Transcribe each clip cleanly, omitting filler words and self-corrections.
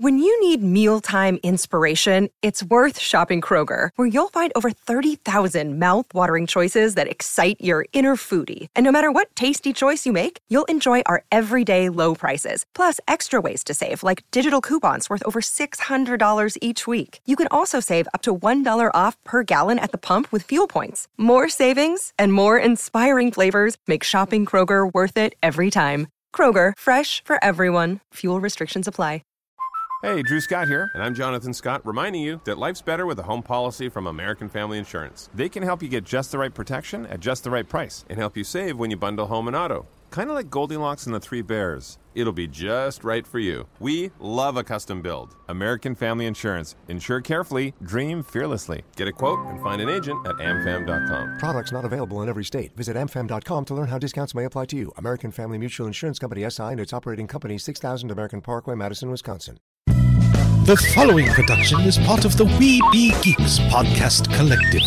When you need mealtime inspiration, it's worth shopping Kroger, where you'll find over 30,000 mouth-watering choices that excite your inner foodie. And no matter what tasty choice you make, you'll enjoy our everyday low prices, plus extra ways to save, like digital coupons worth over $600 each week. You can also save up to $1 off per gallon at the pump with fuel points. More savings and more inspiring flavors make shopping Kroger worth it every time. Kroger, fresh for everyone. Fuel restrictions apply. Hey, Drew Scott here, and I'm Jonathan Scott, reminding you that life's better with a home policy from American Family Insurance. They can help you get just the right protection at just the right price and help you save when you bundle home and auto. Kind of like Goldilocks and the Three Bears. It'll be just right for you. We love a custom build. American Family Insurance. Insure carefully, dream fearlessly. Get a quote and find an agent at amfam.com. Products not available in every state. Visit amfam.com to learn how discounts may apply to you. American Family Mutual Insurance Company SI and its operating company 6000 American Parkway, Madison, Wisconsin. The following production is part of the We Be Geeks podcast collective.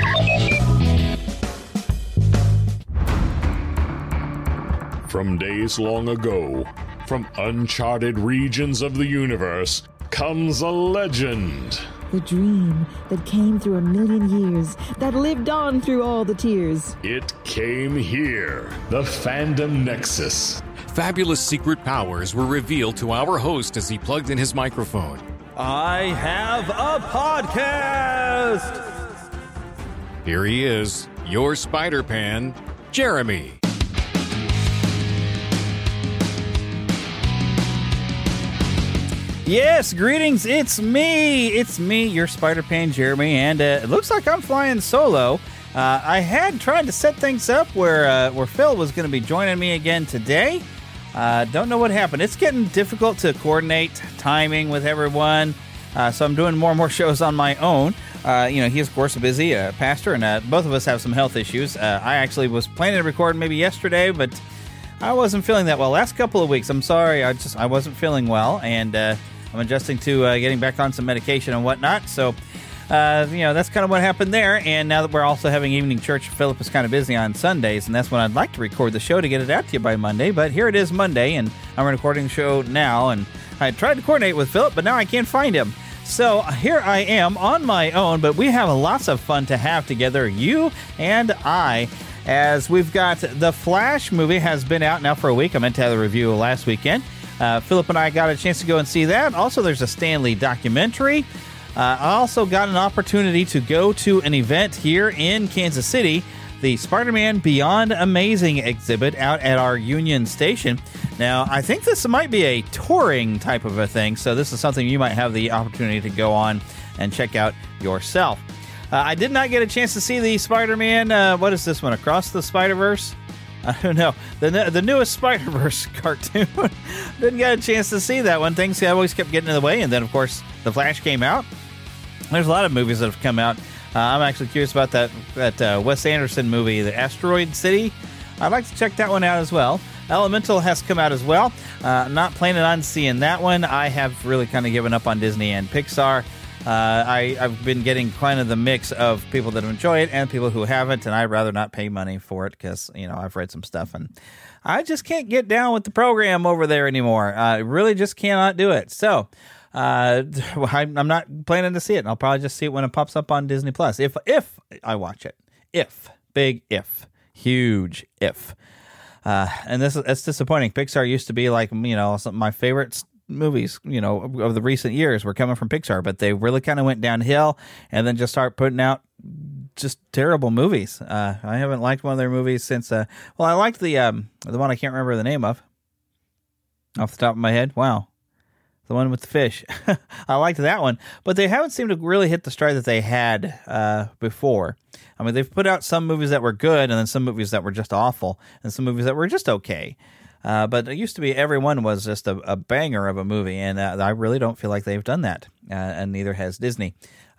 From days long ago, from uncharted regions of the universe, comes a legend. The dream that came through a million years, that lived on through all the tears. It came here, the Fandom Nexus. Fabulous secret powers were revealed to our host as he plugged in his microphone. I have a podcast! Here he is, your Spider-Pan, Jeremy. Yes, greetings, it's me, your Spider-Pan Jeremy, and it looks like I'm flying solo. I had tried to set things up where Phil was going to be joining me again today. Don't know what happened. It's getting difficult to coordinate timing with everyone, so I'm doing more and more shows on my own. He is, of course, a busy pastor, and both of us have some health issues. I actually was planning to record maybe yesterday, but I wasn't feeling that well. Last couple of weeks, I'm sorry, I wasn't feeling well, and I'm adjusting to getting back on some medication and whatnot, so that's kind of what happened there. And now that we're also having evening church, Philip is kind of busy on Sundays, and that's when I'd like to record the show to get it out to you by Monday. But here it is Monday, and I'm recording the show now, and I tried to coordinate with Philip, but now I can't find him. So here I am on my own, but we have lots of fun to have together, you and I, as we've got the Flash movie has been out now for a week. I meant to have the review last weekend. Philip and I got a chance to go and see that. Also, there's a Stan Lee documentary. I also got an opportunity to go to an event here in Kansas City, the Spider-Man Beyond Amazing exhibit out at our Union Station. Now, I think this might be a touring type of a thing, so this is something you might have the opportunity to go on and check out yourself. I did not get a chance to see the Spider-Man, what is this one, Across the Spider-Verse? I don't know. The newest Spider-Verse cartoon. Didn't get a chance to see that one. Things always kept getting in the way. And then, of course, The Flash came out. There's a lot of movies that have come out. I'm actually curious about that Wes Anderson movie, The Asteroid City. I'd like to check that one out as well. Elemental has come out as well. Not planning on seeing that one. I have really kind of given up on Disney and Pixar. I've been getting kind of the mix of people that enjoy it and people who haven't, and I'd rather not pay money for it because, I've read some stuff, and I just can't get down with the program over there anymore. I really just cannot do it. So I'm not planning to see it. I'll probably just see it when it pops up on Disney Plus. If I watch it. Big if. Huge if. And it's disappointing. Pixar used to be like, some of my favorites movies, of the recent years were coming from Pixar, but they really kind of went downhill and then just start putting out just terrible movies. I haven't liked one of their movies since, I liked the one I can't remember the name of off the top of my head. Wow. The one with the fish. I liked that one, but they haven't seemed to really hit the stride that they had before. I mean, they've put out some movies that were good and then some movies that were just awful and some movies that were just okay. But it used to be every one was just a banger of a movie, and I really don't feel like they've done that, and neither has Disney.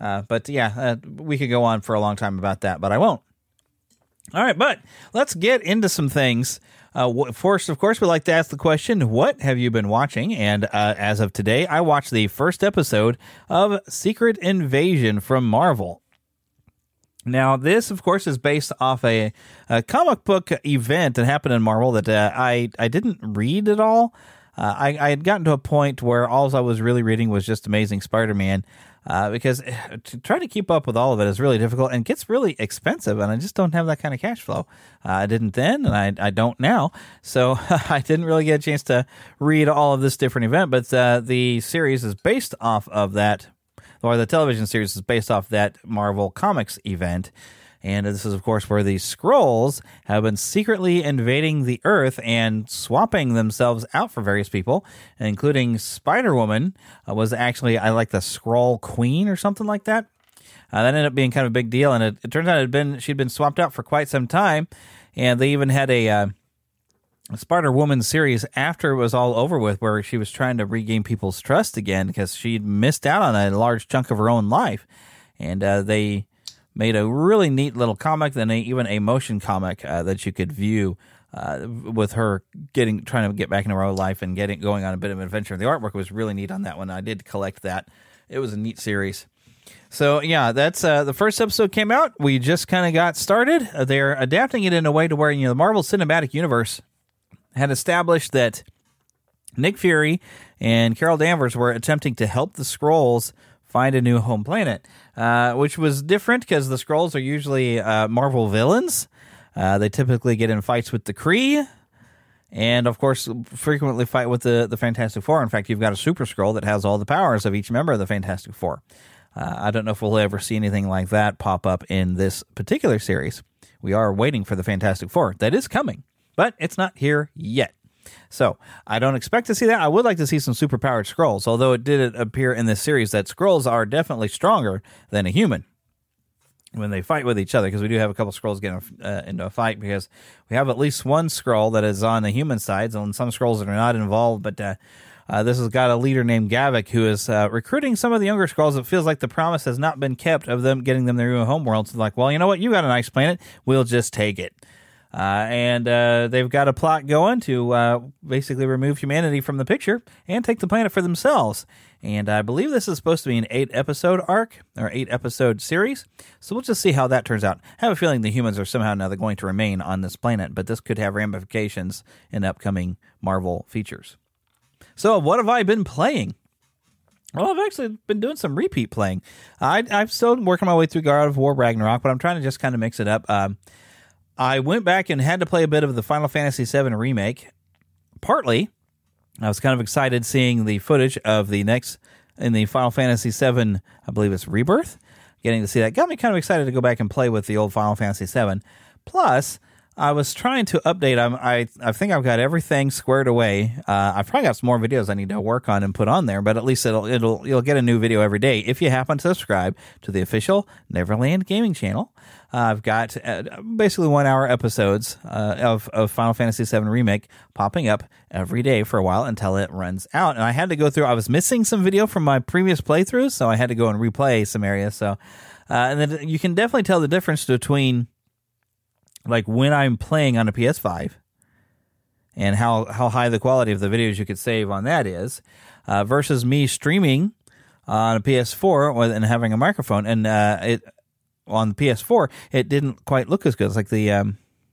We could go on for a long time about that, but I won't. All right, but let's get into some things. First, of course, we like to ask the question, what have you been watching? And as of today, I watched the first episode of Secret Invasion from Marvel. Now, this, of course, is based off a comic book event that happened in Marvel that I didn't read at all. I had gotten to a point where all I was really reading was just Amazing Spider-Man, because to try to keep up with all of it is really difficult and gets really expensive, and I just don't have that kind of cash flow. I didn't then, and I don't now, so I didn't really get a chance to read all of this different event, but the series is based off of that, or the television series is based off that Marvel Comics event. And this is, of course, where the Skrulls have been secretly invading the Earth and swapping themselves out for various people, including Spider-Woman was actually, I like the Skrull Queen or something like that. That ended up being kind of a big deal, and it turns out she'd been swapped out for quite some time, and they even had a Spider-Woman series after it was all over with, where she was trying to regain people's trust again because she'd missed out on a large chunk of her own life, and they made a really neat little comic, then even a motion comic that you could view with her trying to get back into her own life and going on a bit of an adventure. The artwork was really neat on that one. I did collect that. It was a neat series. So yeah, that's the first episode came out. We just kind of got started. They're adapting it in a way to where the Marvel Cinematic Universe had established that Nick Fury and Carol Danvers were attempting to help the Skrulls find a new home planet, which was different because the Skrulls are usually Marvel villains. They typically get in fights with the Kree, and of course frequently fight with the Fantastic Four. In fact, you've got a Super Skrull that has all the powers of each member of the Fantastic Four. I don't know if we'll ever see anything like that pop up in this particular series. We are waiting for the Fantastic Four. That is coming, but it's not here yet. So I don't expect to see that. I would like to see some superpowered Skrulls, although it did appear in this series that Skrulls are definitely stronger than a human when they fight with each other, because we do have a couple Skrulls getting into a fight, because we have at least one Skrull that is on the human side, and some Skrulls that are not involved, but this has got a leader named Gavik who is recruiting some of the younger Skrulls. It feels like the promise has not been kept of them getting them their new homeworld. So like, well, you know what? You got a nice planet. We'll just take it. And they've got a plot going to basically remove humanity from the picture and take the planet for themselves. And I believe this is supposed to be an 8-episode arc, or 8-episode series. So we'll just see how that turns out. I have a feeling the humans are somehow now going to remain on this planet, but this could have ramifications in upcoming Marvel features. So what have I been playing? Well, I've actually been doing some repeat playing. I'm still working my way through God of War Ragnarok, but I'm trying to just kind of mix it up. I went back and had to play a bit of the Final Fantasy VII Remake. Partly, I was kind of excited seeing the footage of the next in the Final Fantasy VII, I believe it's Rebirth. Getting to see that got me kind of excited to go back and play with the old Final Fantasy VII. Plus, I was trying to update. I think I've got everything squared away. I've probably got some more videos I need to work on and put on there, but at least you'll get a new video every day if you happen to subscribe to the official Neverland Gaming channel. I've got basically 1 hour episodes of Final Fantasy VII Remake popping up every day for a while until it runs out. And I had to go through. I was missing some video from my previous playthroughs, so I had to go and replay some areas. So, and then you can definitely tell the difference between like when I'm playing on a PS5 and how high the quality of the videos you could save on that is versus me streaming on a PS4 and having a microphone. And on the PS4, it didn't quite look as good. It's like the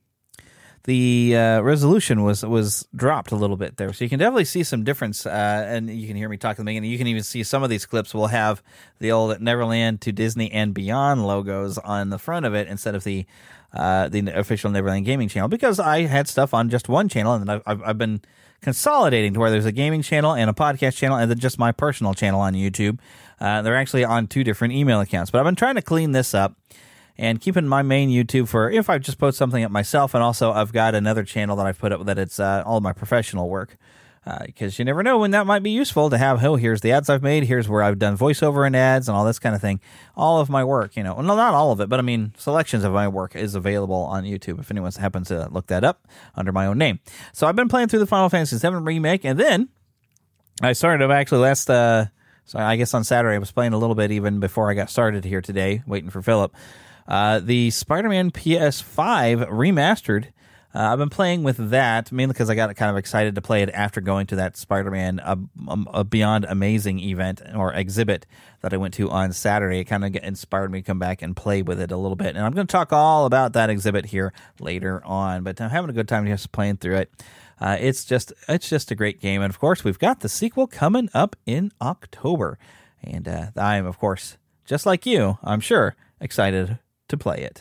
resolution was dropped a little bit there. So you can definitely see some difference, and you can hear me talking to me, and you can even see some of these clips will have the old Neverland to Disney and Beyond logos on the front of it instead of the official Neverland Gaming channel, because I had stuff on just one channel, and then I've been consolidating to where there's a gaming channel and a podcast channel and then just my personal channel on YouTube. They're actually on 2 different email accounts, but I've been trying to clean this up and keeping my main YouTube for if I just post something up myself, and also I've got another channel that I've put up that it's all my professional work, because you never know when that might be useful to have. Oh, here's the ads I've made, here's where I've done voiceover and ads and all this kind of thing. All of my work, well, not all of it, but I mean selections of my work is available on YouTube if anyone happens to look that up under my own name. So I've been playing through the Final Fantasy VII Remake, and then I started actually so I guess on Saturday I was playing a little bit even before I got started here today, waiting for Philip. The Spider-Man PS5 remastered. I've been playing with that mainly because I got kind of excited to play it after going to that Spider-Man Beyond Amazing event or exhibit that I went to on Saturday. It kind of inspired me to come back and play with it a little bit. And I'm going to talk all about that exhibit here later on, but I'm having a good time just playing through it. It's just a great game. And, of course, we've got the sequel coming up in October. And I am, of course, just like you, I'm sure, excited to play it.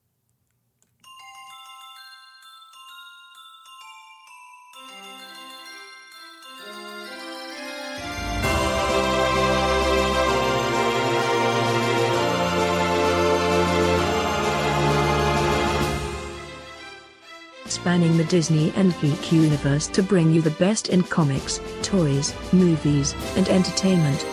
Spanning the Disney and geek universe to bring you the best in comics, toys, movies, and entertainment.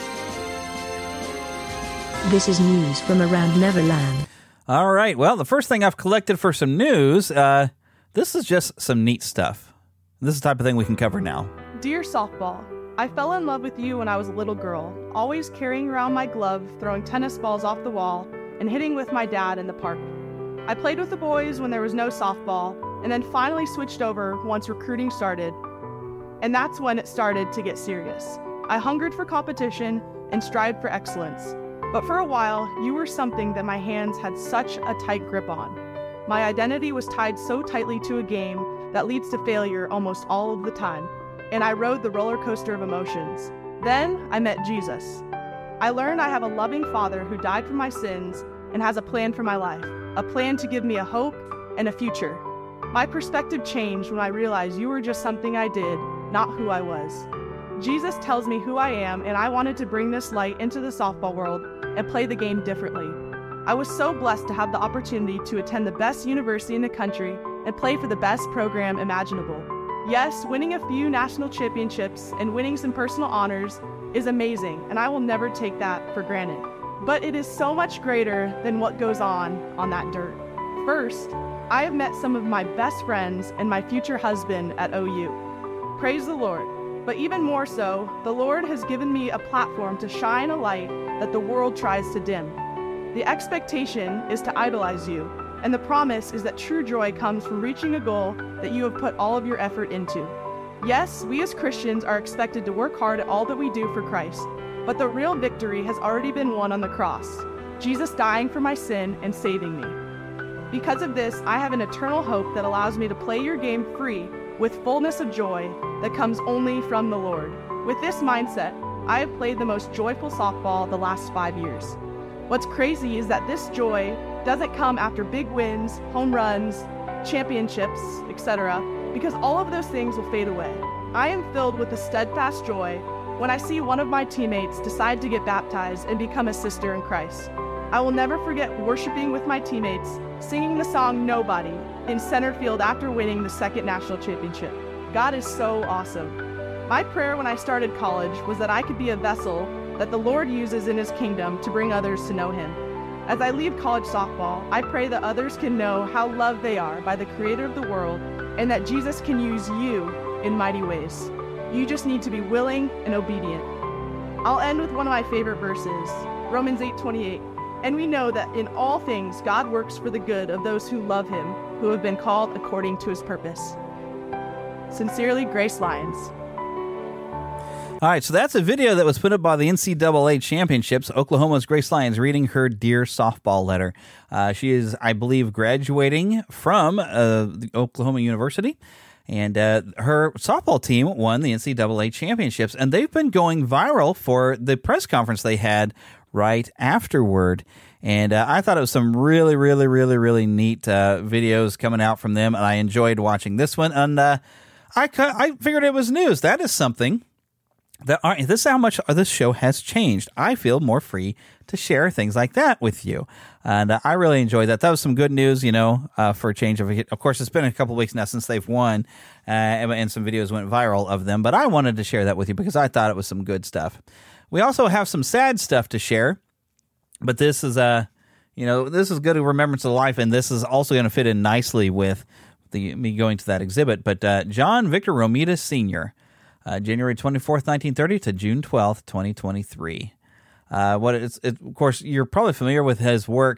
This is news from around Neverland. All right, well, the first thing I've collected for some news, this is just some neat stuff. This is the type of thing we can cover now. Dear Softball, I fell in love with you when I was a little girl, always carrying around my glove, throwing tennis balls off the wall, and hitting with my dad in the park. I played with the boys when there was no softball, and then finally switched over once recruiting started. And that's when it started to get serious. I hungered for competition and strived for excellence. But for a while, you were something that my hands had such a tight grip on. My identity was tied so tightly to a game that leads to failure almost all of the time, and I rode the roller coaster of emotions. Then I met Jesus. I learned I have a loving Father who died for my sins and has a plan for my life, a plan to give me a hope and a future. My perspective changed when I realized you were just something I did, not who I was. Jesus tells me who I am, and I wanted to bring this light into the softball world and play the game differently. I was so blessed to have the opportunity to attend the best university in the country and play for the best program imaginable. Yes, winning a few national championships and winning some personal honors is amazing, and I will never take that for granted. But it is so much greater than what goes on that dirt. First, I have met some of my best friends and my future husband at OU. Praise the Lord. But even more so, the Lord has given me a platform to shine a light that the world tries to dim. The expectation is to idolize you, and the promise is that true joy comes from reaching a goal that you have put all of your effort into. Yes, we as Christians are expected to work hard at all that we do for Christ, but the real victory has already been won on the cross, Jesus dying for my sin and saving me. Because of this, I have an eternal hope that allows me to play your game free with fullness of joy that comes only from the Lord. With this mindset, I have played the most joyful softball the last 5 years. What's crazy is that this joy doesn't come after big wins, home runs, championships, etc., because all of those things will fade away. I am filled with a steadfast joy when I see one of my teammates decide to get baptized and become a sister in Christ. I will never forget worshiping with my teammates, singing the song Nobody in center field after winning the second national championship. God is so awesome. My prayer when I started college was that I could be a vessel that the Lord uses in His kingdom to bring others to know Him. As I leave college softball, I pray that others can know how loved they are by the Creator of the world and that Jesus can use you in mighty ways. You just need to be willing and obedient. I'll end with one of my favorite verses, Romans 8:28. And we know that in all things God works for the good of those who love Him, who have been called according to His purpose. Sincerely, Grace Lyons. All right, so that's a video that was put up by the NCAA Championships. Oklahoma's Grace Lyons reading her Dear Softball letter. She is, I believe, graduating from the Oklahoma University, and her softball team won the NCAA Championships, and they've been going viral for the press conference they had right afterward. And I thought it was some really, really, really, really neat videos coming out from them, and I enjoyed watching this one. And I figured it was news. That is something that this is how much this show has changed. I feel more free to share things like that with you, and I really enjoyed that. That was some good news, for a change of. Of course, it's been a couple of weeks now since they've won, and some videos went viral of them. But I wanted to share that with you because I thought it was some good stuff. We also have some sad stuff to share, but this is this is good remembrance of life, and this is also going to fit in nicely with me going to that exhibit. But John Victor Romita Sr., January 24th, 1930 to June 12th, 2023. Of course, you're probably familiar with his work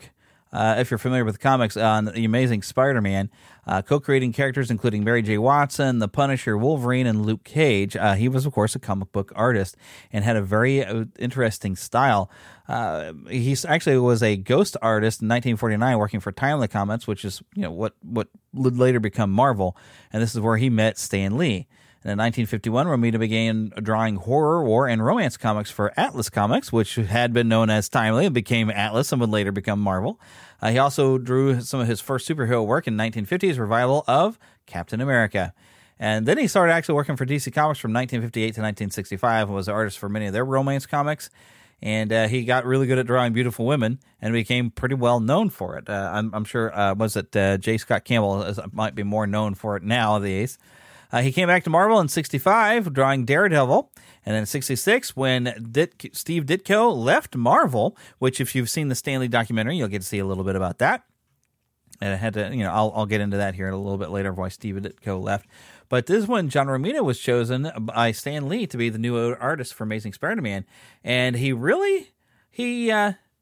if you're familiar with the comics, on The Amazing Spider-Man, co-creating characters including Mary J. Watson, The Punisher, Wolverine, and Luke Cage. He was, of course, a comic book artist and had a very interesting style. He actually was a ghost artist in 1949 working for Timely Comics, which is what would later become Marvel, and this is where he met Stan Lee. And in 1951, Romita began drawing horror, war, and romance comics for Atlas Comics, which had been known as Timely and became Atlas and would later become Marvel. He also drew some of his first superhero work in 1950's revival of Captain America. And then he started actually working for DC Comics from 1958 to 1965 and was the artist for many of their romance comics. And he got really good at drawing beautiful women and became pretty well known for it. I'm sure, J. Scott Campbell might be more known for it nowadays. He came back to Marvel in 65, drawing Daredevil. And then in 66, when Steve Ditko left Marvel, which if you've seen the Stan Lee documentary, you'll get to see a little bit about that. And I had to, I'll get into that here a little bit later, why Steve Ditko left. But this is when John Romita was chosen by Stan Lee to be the new artist for Amazing Spider-Man. And he really, he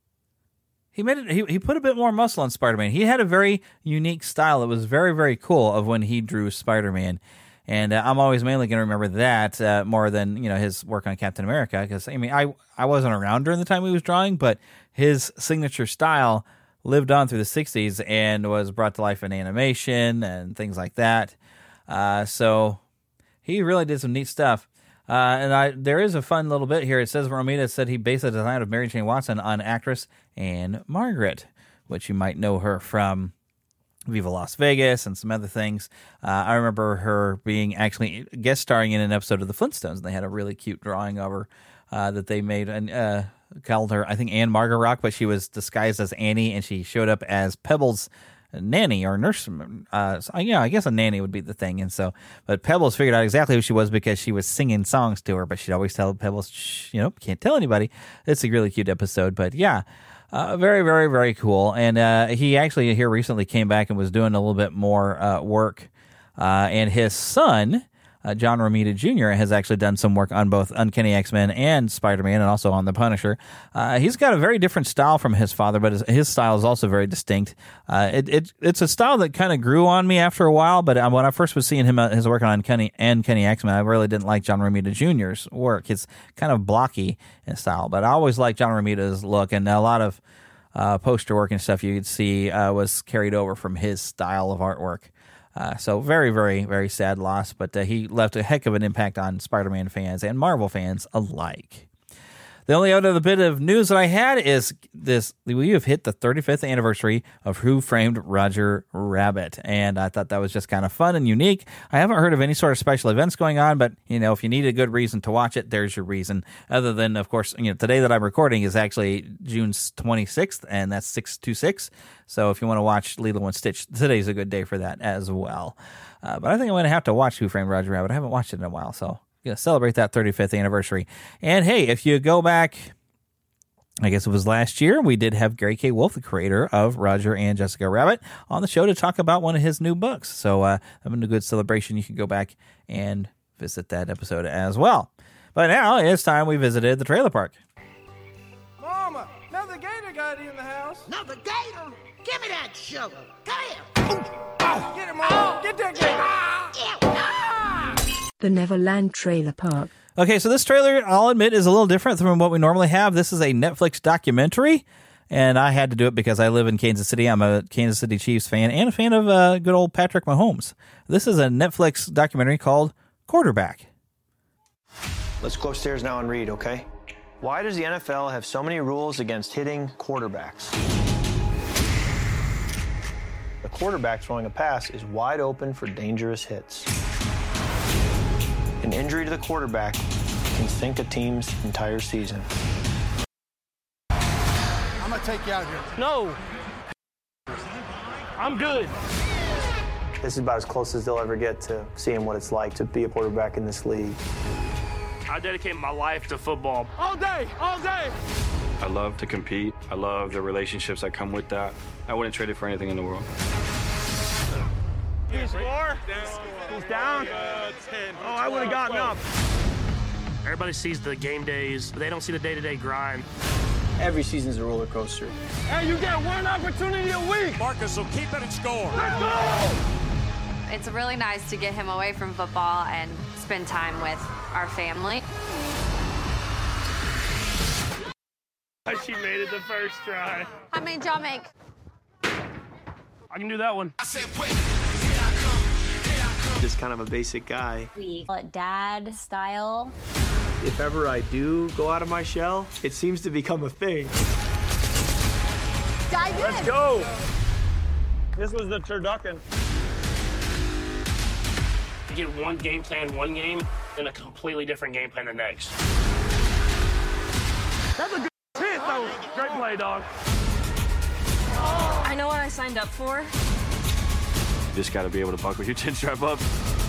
put a bit more muscle on Spider-Man. He had a very unique style that was very, very cool of when he drew Spider-Man. And I'm always mainly going to remember that more than his work on Captain America, because I wasn't around during the time he was drawing, but his signature style lived on through the 60s and was brought to life in animation and things like that. So he really did some neat stuff. There is a fun little bit here. It says Romita said he based the design of Mary Jane Watson on actress Anne Margaret, which you might know her from Viva Las Vegas and some other things. I remember her being actually guest starring in an episode of The Flintstones. They had a really cute drawing of her that they made and called her, I think, Anne Margaret Rock, but she was disguised as Annie, and she showed up as Pebbles' nanny or nurse. I guess a nanny would be the thing. And so, but Pebbles figured out exactly who she was because she was singing songs to her, but she'd always tell Pebbles, shh, can't tell anybody. It's a really cute episode, but yeah. Very, very, very cool. And he actually here recently came back and was doing a little bit more work. And his son, John Romita Jr., has actually done some work on both Uncanny X-Men and Spider-Man, and also on The Punisher. He's got a very different style from his father, but his style is also very distinct. It's a style that kind of grew on me after a while, but when I first was seeing his work on Uncanny X-Men, I really didn't like John Romita Jr.'s work. It's kind of blocky in style, but I always liked John Romita's look, and a lot of poster work and stuff you could see was carried over from his style of artwork. So very, very, very sad loss, but he left a heck of an impact on Spider-Man fans and Marvel fans alike. The only other bit of news that I had is this: we have hit the 35th anniversary of Who Framed Roger Rabbit, and I thought that was just kind of fun and unique. I haven't heard of any sort of special events going on, but if you need a good reason to watch it, there's your reason. Other than, of course, today that I'm recording is actually June 26th, and that's 626. So if you want to watch Lilo and Stitch, today's a good day for that as well. But I think I'm going to have to watch Who Framed Roger Rabbit. I haven't watched it in a while, so celebrate that 35th anniversary. And hey, if you go back, I guess it was last year, we did have Gary K. Wolf, the creator of Roger and Jessica Rabbit, on the show to talk about one of his new books. So having a good celebration, you can go back and visit that episode as well. But now it's time we visited the trailer park. Mama, another gator got in the house. Another gator? Give me that sugar. Come here. Oh, get him, Mama. Get that gator. The Neverland Trailer Park. Okay, so this trailer, I'll admit, is a little different from what we normally have. This is a Netflix documentary, and I had to do it because I live in Kansas City. I'm a Kansas City Chiefs fan and a fan of good old Patrick Mahomes. This is a Netflix documentary called Quarterback. Let's go upstairs now and read, okay? Why does the NFL have so many rules against hitting quarterbacks? The quarterback throwing a pass is wide open for dangerous hits. An injury to the quarterback can sink a team's entire season. I'm going to take you out here. No. I'm good. This is about as close as they'll ever get to seeing what it's like to be a quarterback in this league. I dedicate my life to football. All day, all day. I love to compete. I love the relationships that come with that. I wouldn't trade it for anything in the world. He score? He's down? Oh, I would have gotten up. Everybody sees the game days, but they don't see the day-to-day grind. Every season's a roller coaster. Hey, you get one opportunity a week. Marcus will keep it and score. Let's go! It's really nice to get him away from football and spend time with our family. She made it the first try. How many did y'all make? I can do that one. Just kind of a basic guy. We call it dad style. If ever I do go out of my shell, it seems to become a thing. Dive in. Let's go. This was the turducken. You get one game plan one game, then a completely different game plan the next. That's a good hit, though. Great play, dog. I know what I signed up for. You just got to be able to buckle your chin strap up.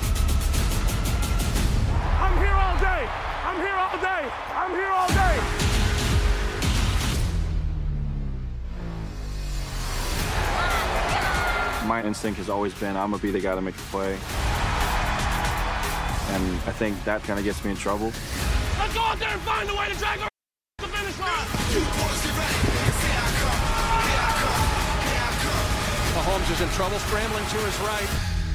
I'm here all day. I'm here all day. I'm here all day. My instinct has always been, I'm going to be the guy to make the play. And I think that kind of gets me in trouble. Let's go out there and find a way to drag our to the finish line. Mahomes is in trouble, scrambling to his right.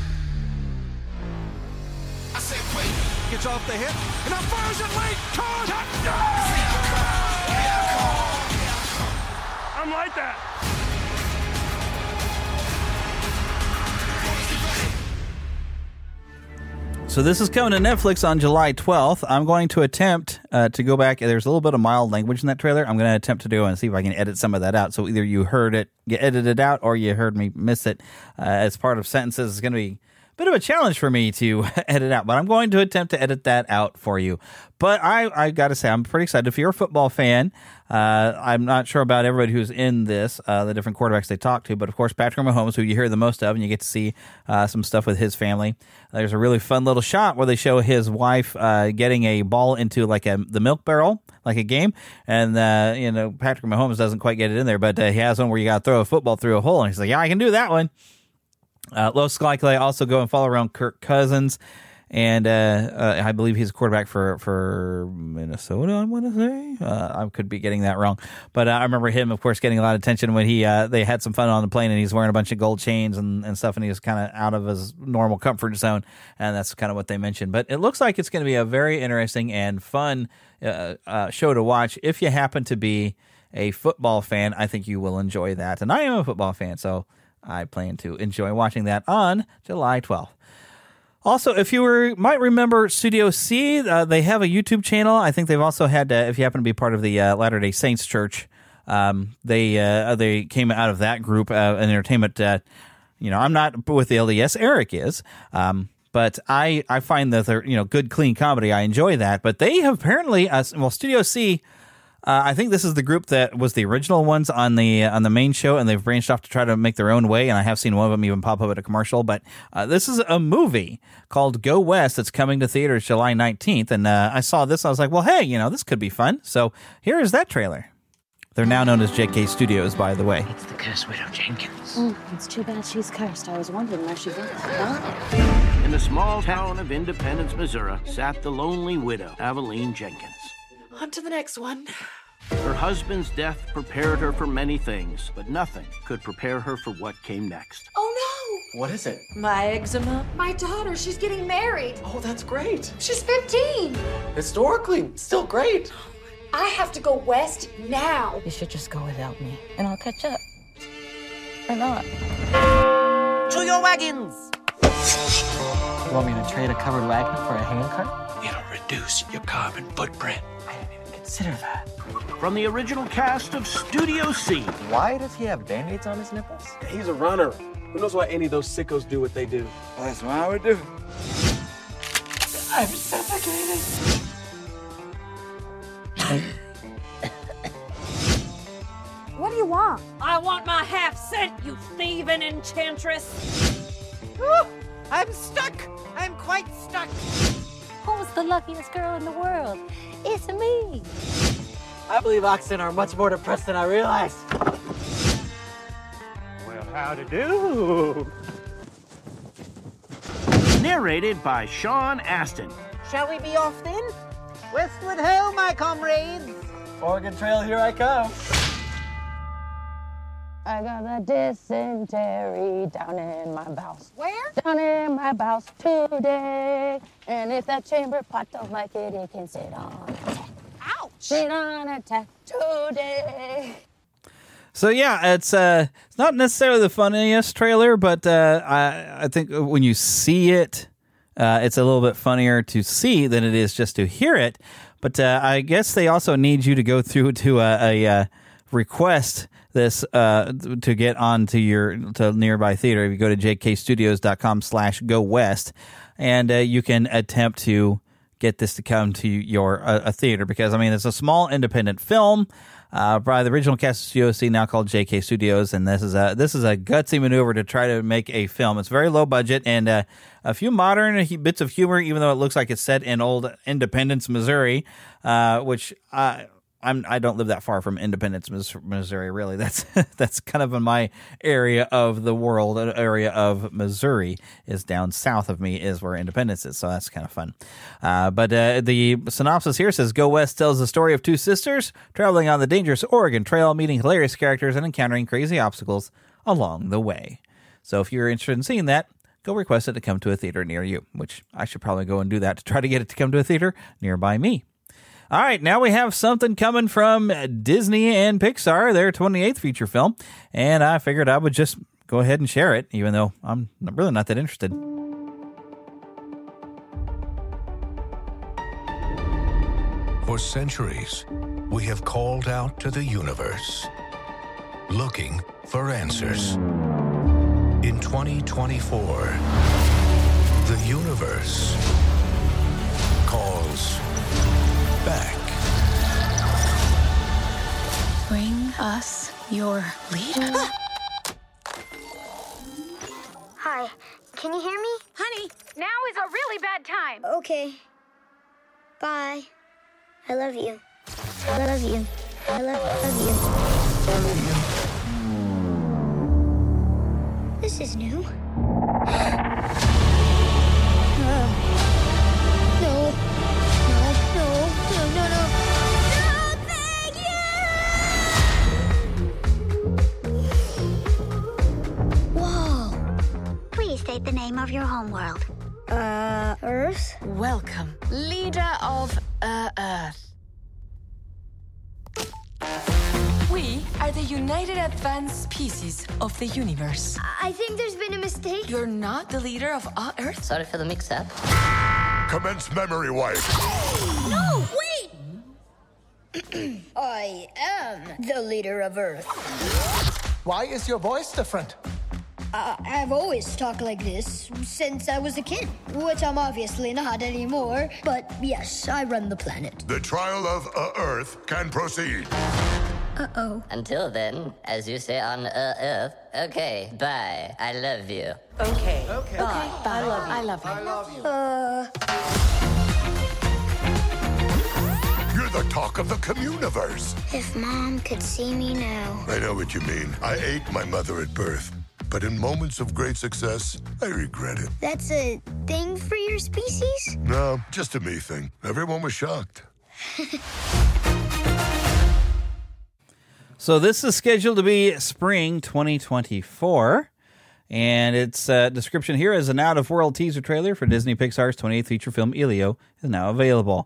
Gets off the hit, and now fires it late. I'm like that. So this is coming to Netflix on July 12th. I'm going to attempt to go back. There's a little bit of mild language in that trailer. I'm going to attempt to do it and see if I can edit some of that out. So either you heard it get edited out or you heard me miss it as part of sentences. It's going to be a bit of a challenge for me to edit out, but I'm going to attempt to edit that out for you. But I got to say, I'm pretty excited. If you're a football fan, I'm not sure about everybody who's in this, the different quarterbacks they talk to, but of course, Patrick Mahomes, who you hear the most of, and you get to see some stuff with his family. There's a really fun little shot where they show his wife getting a ball into like the milk barrel, like a game, and Patrick Mahomes doesn't quite get it in there, but he has one where you got to throw a football through a hole, and he's like, yeah, I can do that one. Los likely also go and follow around Kirk Cousins, and I believe he's a quarterback for Minnesota, I want to say. I could be getting that wrong. But I remember him, of course, getting a lot of attention when they had some fun on the plane, and he's wearing a bunch of gold chains and stuff, and he was kind of out of his normal comfort zone, and that's kind of what they mentioned. But it looks like it's going to be a very interesting and fun show to watch. If you happen to be a football fan, I think you will enjoy that. And I am a football fan, so I plan to enjoy watching that on July 12th. Also, if you might remember Studio C, they have a YouTube channel. I think they've also had, if you happen to be part of the Latter-day Saints Church, they came out of that group, an entertainment. I'm not with the LDS. Eric is. But I find that they're, good, clean comedy. I enjoy that. But they have apparently, Studio C, I think this is the group that was the original ones on the main show, and they've branched off to try to make their own way, and I have seen one of them even pop up at a commercial. But this is a movie called Go West that's coming to theaters July 19th, and I saw this, I was like, well, hey, this could be fun. So here is that trailer. They're now known as JK Studios, by the way. It's the cursed widow Jenkins. It's too bad she's cursed. I was wondering where she went. In the small town of Independence, Missouri, sat the lonely widow, Aveline Jenkins. On to the next one. Her husband's death prepared her for many things, but nothing could prepare her for what came next. Oh, no! What is it? My eczema. My daughter, she's getting married. Oh, that's great. She's 15. Historically, still great. I have to go west now. You should just go without me, and I'll catch up. Or not. To your wagons! You want me to trade a covered wagon for a handcart? It'll reduce your carbon footprint. I didn't even consider that. From the original cast of Studio C. Why does he have Band-Aids on his nipples? He's a runner. Who knows why any of those sickos do what they do? Well, that's what I would do. I'm suffocating. What do you want? I want my half-cent, you thieving enchantress! I'm stuck! I'm quite stuck! Who's the luckiest girl in the world? It's me! I believe oxen are much more depressed than I realized. Well, how to do? Narrated by Sean Astin. Shall we be off then? Westward ho, my comrades! Or Oregon Trail, here I come. I got a dysentery down in my bowels. Where? Down in my bowels today. And if that chamber pot don't like it, it can sit on attack. Ouch! Sit on attack today. So yeah, it's not necessarily the funniest trailer, but I think when you see it, it's a little bit funnier to see than it is just to hear it. But I guess they also need you to go through to a request this to get onto your nearby theater. If you go to jkstudios.com/go west, and you can attempt to get this to come to your a theater, because I mean it's a small independent film by the original cast of COC, now called JK Studios, and this is a gutsy maneuver to try to make a film. It's very low budget and a few modern bits of humor, even though it looks like it's set in old Independence, Missouri, which I don't live that far from Independence, Missouri. Really, that's kind of in my area of the world. An area of Missouri is down south of me is where Independence is, so that's kind of fun. But the synopsis here says, Go West tells the story of two sisters traveling on the dangerous Oregon Trail, meeting hilarious characters and encountering crazy obstacles along the way. So if you're interested in seeing that, go request it to come to a theater near you, which I should probably go and do that to try to get it to come to a theater nearby me. All right, now we have something coming from Disney and Pixar, their 28th feature film, and I figured I would just go ahead and share it, even though I'm really not that interested. For centuries, we have called out to the universe, looking for answers. In 2024, the universe calls back. Bring us your leader. Hi, can you hear me? Honey, now is a really bad time. Okay. Bye. I love you. I love you. I love you. This is new. State the name of your homeworld. Earth? Welcome, leader of Earth. We are the United Advanced Species of the universe. I think there's been a mistake. You're not the leader of Earth? Sorry for the mix-up. Commence memory wipe. No, wait! I am the leader of Earth. Why is your voice different? I've always talked like this since I was a kid, which I'm obviously not anymore. But yes, I run the planet. The trial of Earth can proceed. Uh-oh. Until then, as you say on Earth, okay, bye. I love you. Okay. Okay. Bye. I love you. I love you. You're the talk of the communiverse. If Mom could see me now. I know what you mean. I ate my mother at birth. But in moments of great success, I regret it. That's a thing for your species? No, just a me thing. Everyone was shocked. So this is scheduled to be spring 2024, and its description here is an out-of-world teaser trailer for Disney Pixar's 28th feature film, Elio, is now available.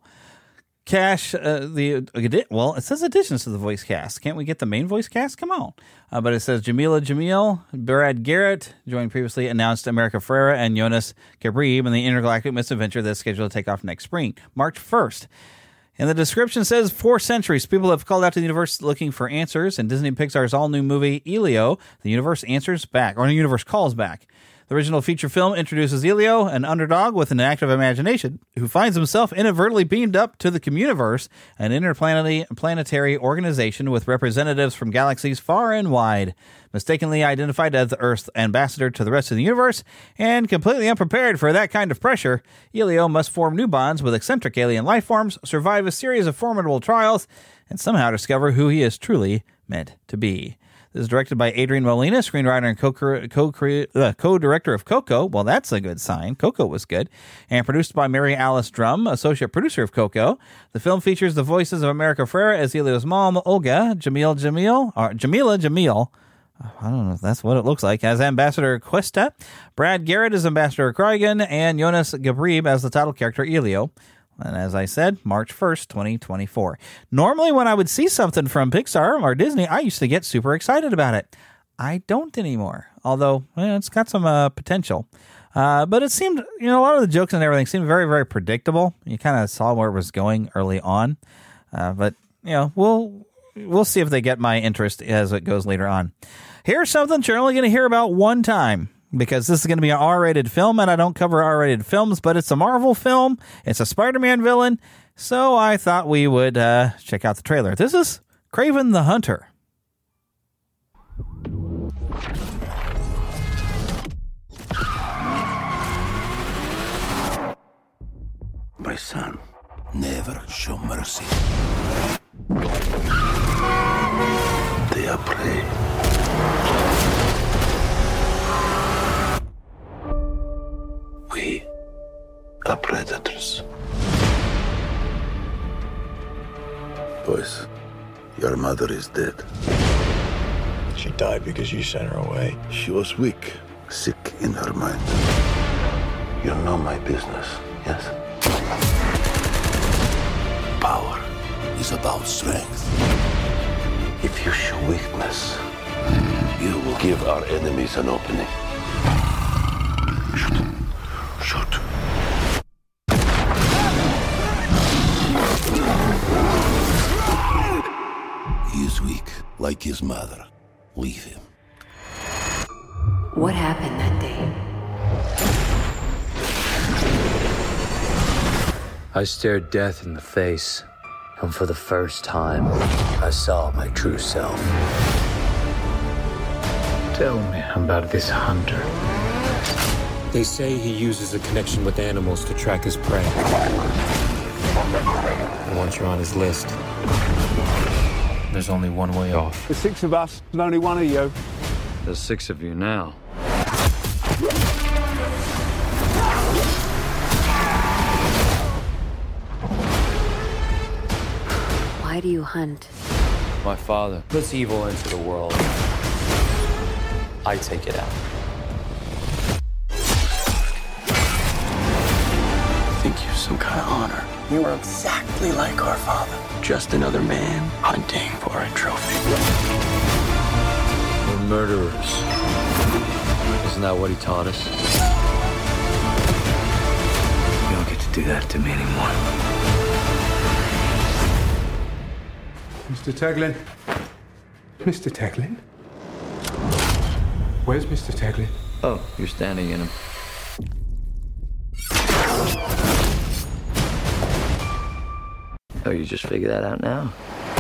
It says additions to the voice cast. Can't we get the main voice cast? Come on. But it says Jamila Jamil, Brad Garrett, joined previously announced America Ferrera, and Jonas Gabrib in the intergalactic misadventure that's scheduled to take off next spring, March 1st. And the description says, for centuries, people have called out to the universe looking for answers. In Disney Pixar's all-new movie, Elio, the universe answers back, or the universe calls back. The original feature film introduces Elio, an underdog with an active imagination, who finds himself inadvertently beamed up to the Communiverse, an interplanetary organization with representatives from galaxies far and wide. Mistakenly identified as the Earth's ambassador to the rest of the universe, and completely unprepared for that kind of pressure, Elio must form new bonds with eccentric alien life forms, survive a series of formidable trials, and somehow discover who he is truly meant to be. This is directed by Adrian Molina, screenwriter and co-director of Coco. Well, that's a good sign. Coco was good. And produced by Mary Alice Drum, associate producer of Coco. The film features the voices of America Ferrera as Elio's mom, Olga, Jamila Jamil. I don't know if that's what it looks like, as Ambassador Cuesta, Brad Garrett as Ambassador Kriegan, and Jonas Gabrib as the title character Elio. And as I said, March 1st, 2024. Normally when I would see something from Pixar or Disney, I used to get super excited about it. I don't anymore, although it's got some potential. But it seemed, a lot of the jokes and everything seemed very, very predictable. You kind of saw where it was going early on. But we'll see if they get my interest as it goes later on. Here's something you're only going to hear about one time, because this is going to be an R-rated film, and I don't cover R-rated films, but it's a Marvel film. It's a Spider-Man villain, so I thought we would check out the trailer. This is Kraven the Hunter. My son, never show mercy. They are prey. We are predators. Boys, your mother is dead. She died because you sent her away. She was weak, sick in her mind. You know my business, yes? Power is about strength. If you show weakness, you will give our enemies an opening. Shoot. He is weak, like his mother. Leave him. What happened that day? I stared death in the face, and for the first time, I saw my true self. Tell me about this hunter. They say he uses a connection with animals to track his prey. And once you're on his list, there's only one way off. There's 6 of us, and only one of you. There's 6 of you now. Why do you hunt? My father puts evil into the world. I take it out. I think you have some kind of honor. You are exactly like our father. Just another man hunting for a trophy. We're murderers. Isn't that what he taught us? You don't get to do that to me anymore. Mr. Taglin? Mr. Taglin? Where's Mr. Taglin? Oh, you're standing in him. Oh, you just figured that out now?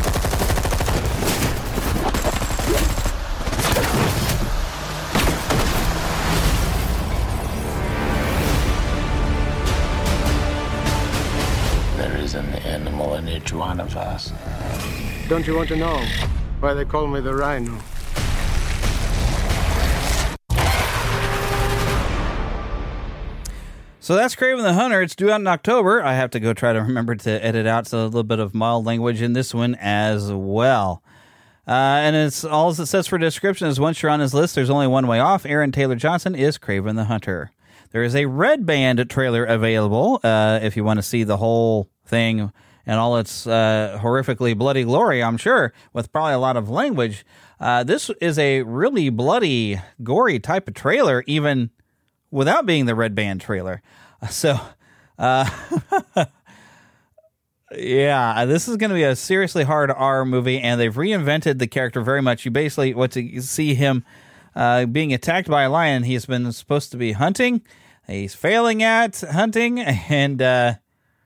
There is an animal in each one of us. Don't you want to know why they call me the Rhino? So that's Kraven the Hunter. It's due out in October. I have to go try to remember to edit out a little bit of mild language in this one as well. And it's all it says for description is once you're on his list, there's only one way off. Aaron Taylor Johnson is Kraven the Hunter. There is a Red Band trailer available if you want to see the whole thing and all its horrifically bloody glory, I'm sure, with probably a lot of language. This is a really bloody, gory type of trailer, even without being the Red Band trailer. So, yeah, this is going to be a seriously hard R movie, and they've reinvented the character very much. You basically want to see him being attacked by a lion. He's been supposed to be hunting. He's failing at hunting, and the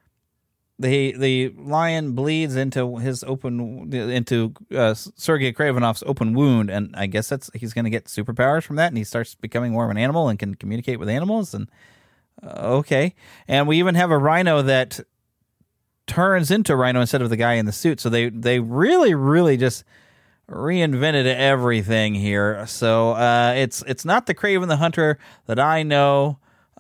lion bleeds into Sergei Kravanov's open wound, and I guess he's going to get superpowers from that, and he starts becoming more of an animal and can communicate with animals. And okay, and we even have a rhino that turns into Rhino instead of the guy in the suit. So they really, really just reinvented everything here. So it's not the Kraven the Hunter that I know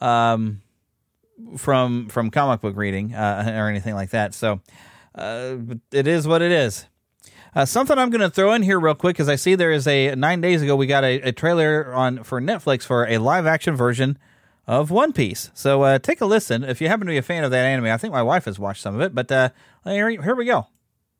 from comic book reading or anything like that. So it is what it is. Something I'm going to throw in here real quick, because I see there is 9 days ago we got a trailer for Netflix for a live action version of One Piece. So take a listen if you happen to be a fan of that anime. I think my wife has watched some of it, but here we go.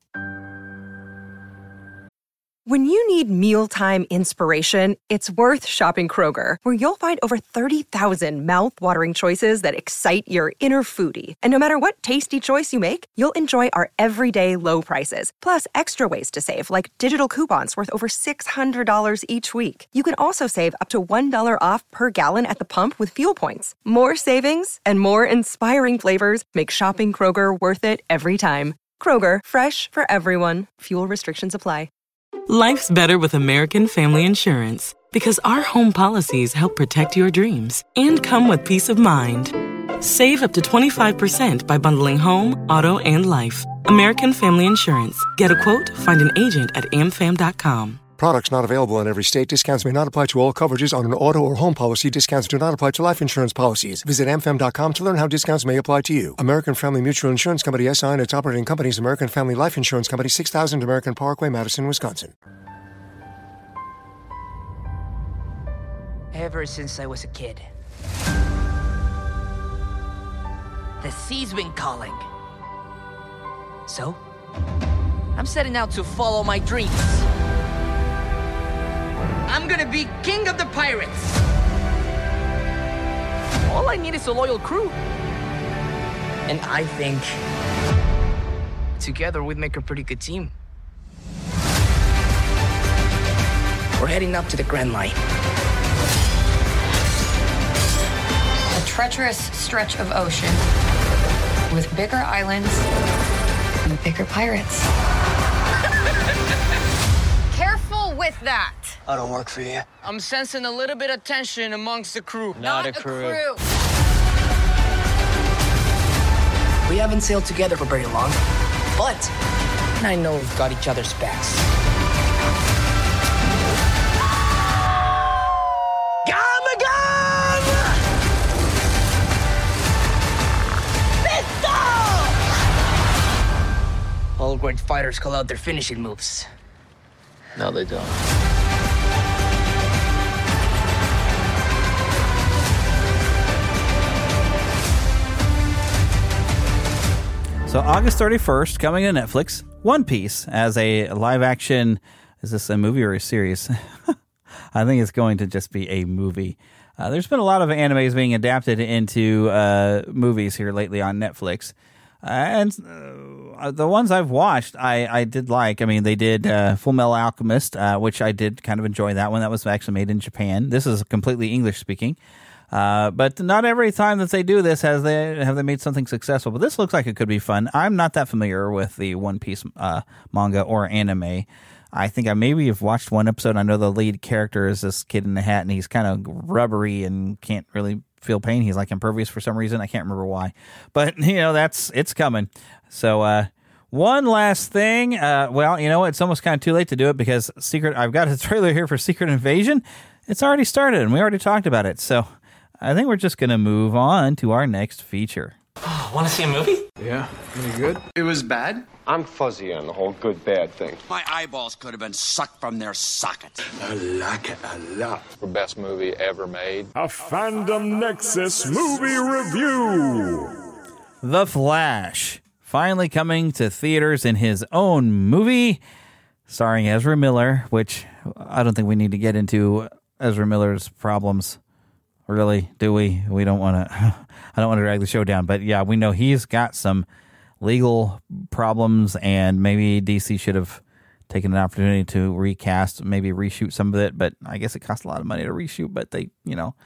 When you need mealtime inspiration, it's worth shopping Kroger, where you'll find over 30,000 mouth-watering choices that excite your inner foodie. And no matter what tasty choice you make, you'll enjoy our everyday low prices, plus extra ways to save, like digital coupons worth over $600 each week. You can also save up to $1 off per gallon at the pump with fuel points. More savings and more inspiring flavors make shopping Kroger worth it every time. Kroger, fresh for everyone. Fuel restrictions apply. Life's better with American Family Insurance because our home policies help protect your dreams and come with peace of mind. Save up to 25% by bundling home, auto, and life. American Family Insurance. Get a quote, find an agent at amfam.com. Products not available in every state. Discounts may not apply to all coverages on an auto or home policy. Discounts do not apply to life insurance policies. Visit amfam.com to learn how discounts may apply to you. American Family Mutual Insurance Company, SI, and its operating companies, American Family Life Insurance Company, 6000 American Parkway, Madison, Wisconsin. Ever since I was a kid, the sea's been calling. So, I'm setting out to follow my dreams. I'm gonna be king of the pirates. All I need is a loyal crew. And I think together we'd make a pretty good team. We're heading up to the Grand Line. A treacherous stretch of ocean with bigger islands and bigger pirates. Careful with that. I don't work for you. I'm sensing a little bit of tension amongst the crew. Not a crew. We haven't sailed together for very long, but I know we've got each other's backs. All great fighters call out their finishing moves. No, they don't. So August 31st, coming to Netflix, One Piece as a live action. Is this a movie or a series? I think it's going to just be a movie. There's been a lot of animes being adapted into movies here lately on Netflix. And the ones I've watched, I did like. I mean, they did Full Metal Alchemist, which I did kind of enjoy that one. That was actually made in Japan. This is completely English speaking. But not every time that they do this have they made something successful. But this looks like it could be fun. I'm not that familiar with the One Piece manga or anime. I think I maybe have watched one episode. I know the lead character is this kid in the hat, and he's kind of rubbery and can't really feel pain. He's like impervious for some reason. I can't remember why, but it's coming. So one last thing. Well, you know what? It's almost kind of too late to do it because I've got a trailer here for Secret Invasion. It's already started and we already talked about it. So I think we're just going to move on to our next feature. Want to see a movie? Yeah, any good? It was bad? I'm fuzzy on the whole good-bad thing. My eyeballs could have been sucked from their sockets. I like it a lot. The best movie ever made. A Fandom Nexus movie review. The Flash, finally coming to theaters in his own movie, starring Ezra Miller, which I don't think we need to get into Ezra Miller's problems. Really, do we? We don't want to. I don't want to drag the show down, but yeah, we know he's got some legal problems, and maybe DC should have taken an opportunity to recast, maybe reshoot some of it. But I guess it cost a lot of money to reshoot. But they